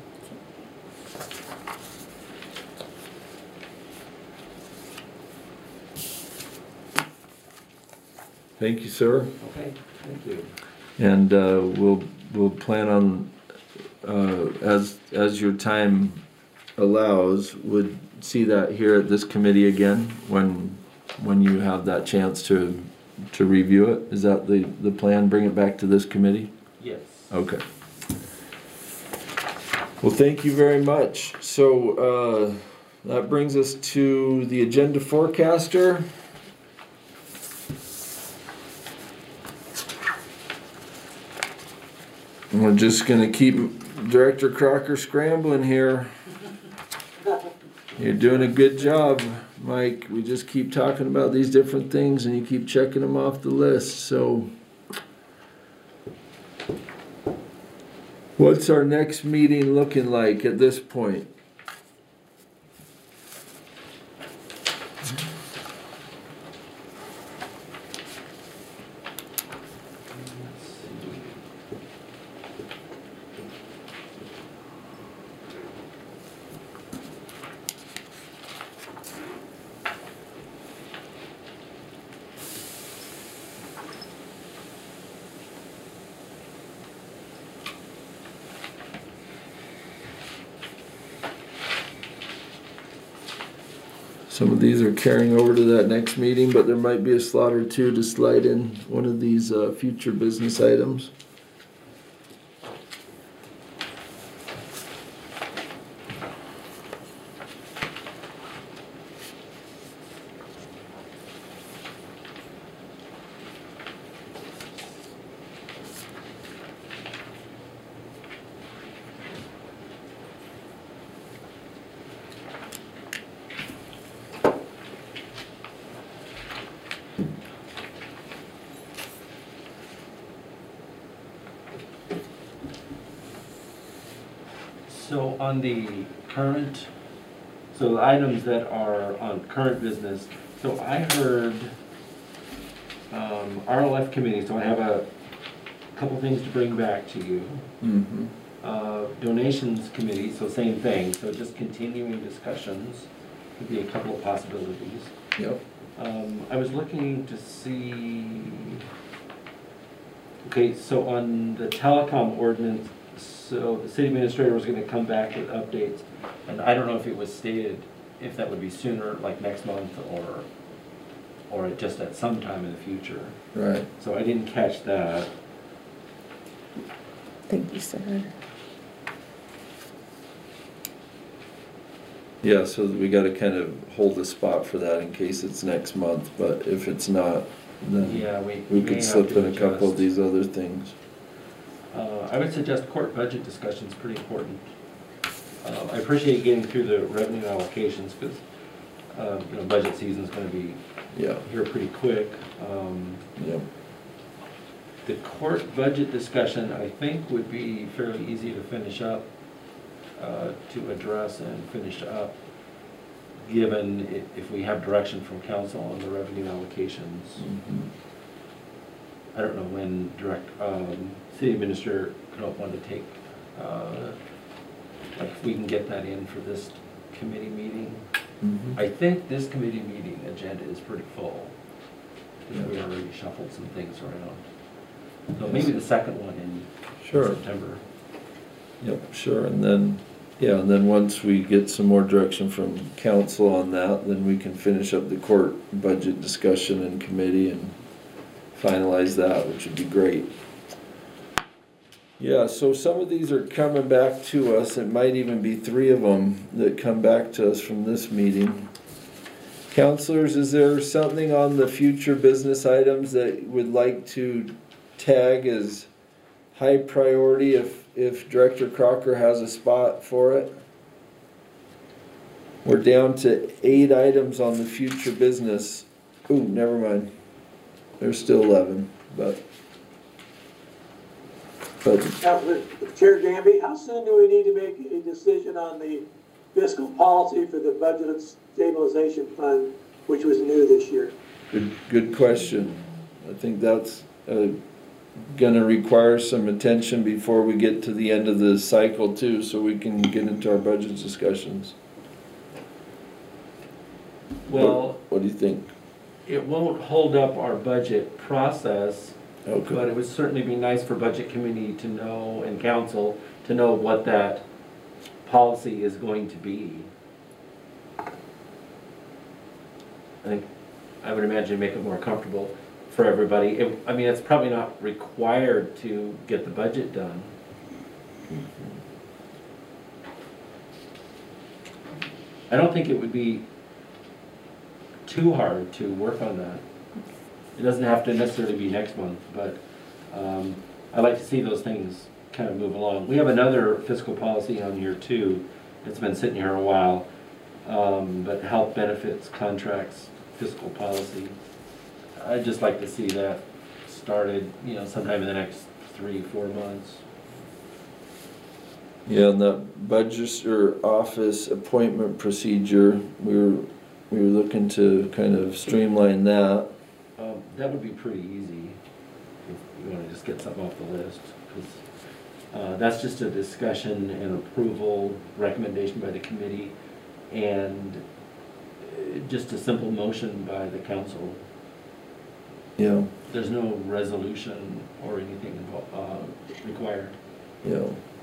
Thank you, sir. Okay, thank you. And uh, we'll, we'll plan on, uh, as, as your time allows, would see that here at this committee again when, when you have that chance to, to review it. Is that the, the plan? Bring it back to this committee? Yes. Okay. Well, thank you very much. So uh, that brings us to the agenda forecaster. And we're just gonna keep Director Crocker scrambling here. You're doing a good job, Mike. We just keep talking about these different things and you keep checking them off the list, so. What's our next meeting looking like at this point? Some of these are carrying over to that next meeting, but there might be a slot or two to slide in one of these uh, future business items. So on the current, so the items that are on current business, so I heard um, R L F committee, so I have a couple things to bring back to you. Mm-hmm. Uh, donations committee, so same thing, so just continuing discussions, could be a couple of possibilities. Yep. Um, I was looking to see, okay, so on the telecom ordinance, so the city administrator was gonna come back with updates, and I don't know if it was stated, if that would be sooner, like next month, or, or just at some time in the future. Right. So I didn't catch that. Thank you, sir. Yeah, so we gotta kind of hold a spot for that in case it's next month, but if it's not, then Yeah, we. we may could have slip to in a couple of adjust. these other things. Uh, I would suggest court budget discussion is pretty important. Uh, I appreciate getting through the revenue allocations, because, um, you know, budget season's gonna be Yeah, here pretty quick. Um, yeah, The court budget discussion, I think, would be fairly easy to finish up, uh, to address and finish up, given i- if we have direction from council on the revenue allocations. mhm. I don't know when direct, um, city administrator could want to take, uh, like, if we can get that in for this committee meeting. Mhm. I think this committee meeting agenda is pretty full, because we already shuffled some things around. So maybe the second one in Sure, September. yep, sure, and then, yeah, and then once we get some more direction from council on that, then we can finish up the court budget discussion in committee and finalize that, which would be great. Yeah, so some of these are coming back to us, it might even be three of them that come back to us from this meeting. Counselors, is there something on the future business items that you would like to tag as high priority if, if Director Crocker has a spot for it? We're down to eight items on the future business. Ooh, never mind. There's still eleven, but. But, Councilman, Chair Gamby, how soon do we need to make a decision on the fiscal policy for the budget stabilization fund, which was new this year? good, good question. I think that's, uh, gonna require some attention before we get to the end of the cycle too, so we can get into our budget discussions. Well, What do you think? it won't hold up our budget process, but Okay, it would certainly be nice for budget committee to know, and council, to know what that policy is going to be. I think, I would imagine make it more comfortable for everybody. It, I mean, it's probably not required to get the budget done. I don't think it would be too hard to work on that. It doesn't have to necessarily be next month, but um, I'd like to see those things kind of move along. We have another fiscal policy on here too. It's been sitting here a while, um, but health benefits, contracts, fiscal policy. I'd just like to see that started, you know, sometime in the next three, four months. yeah, and that budget or office appointment procedure, we were, we were looking to kind of streamline that. Um, that would be pretty easy if you want to just get something off the list, because uh, that's just a discussion and approval recommendation by the committee, and uh, just a simple motion by the council. Yeah, There's no resolution or anything involved, uh, required. yeah.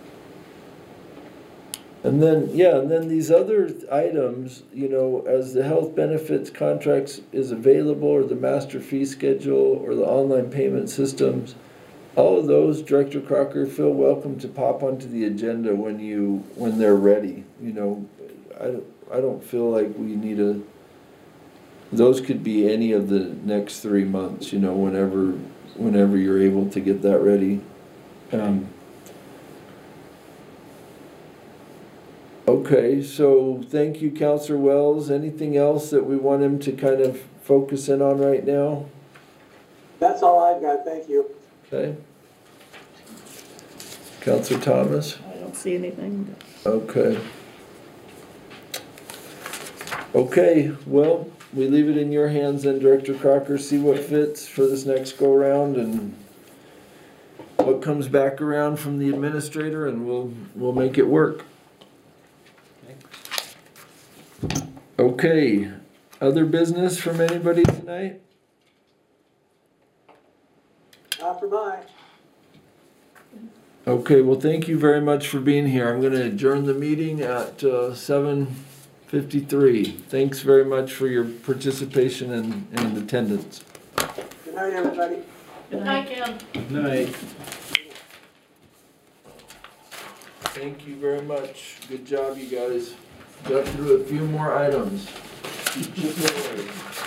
And then, yeah, and then these other items, you know, as the health benefits contracts is available, or the master fee schedule, or the online payment systems, all of those, Director Crocker, feel welcome to pop onto the agenda when you, when they're ready, you know. I don't, I don't feel like we need a, those could be any of the next three months, you know, whenever, whenever you're able to get that ready. Um, Okay, so thank you, Counselor Wells. Anything else that we want him to kind of focus in on right now? That's all I've got, thank you. Okay. Counselor Thomas? I don't see anything. Okay. Okay, well, we leave it in your hands then, Director Crocker. See what fits for this next go-round and what comes back around from the administrator, and we'll, we'll make it work. Okay, other business from anybody tonight? Not for mine. Okay, well, thank you very much for being here. I'm gonna adjourn the meeting at uh, seven fifty-three. Thanks very much for your participation and, and attendance. Good night, everybody. Good night, Ken. Night. Thank you very much. Good job, you guys. Got through a few more items.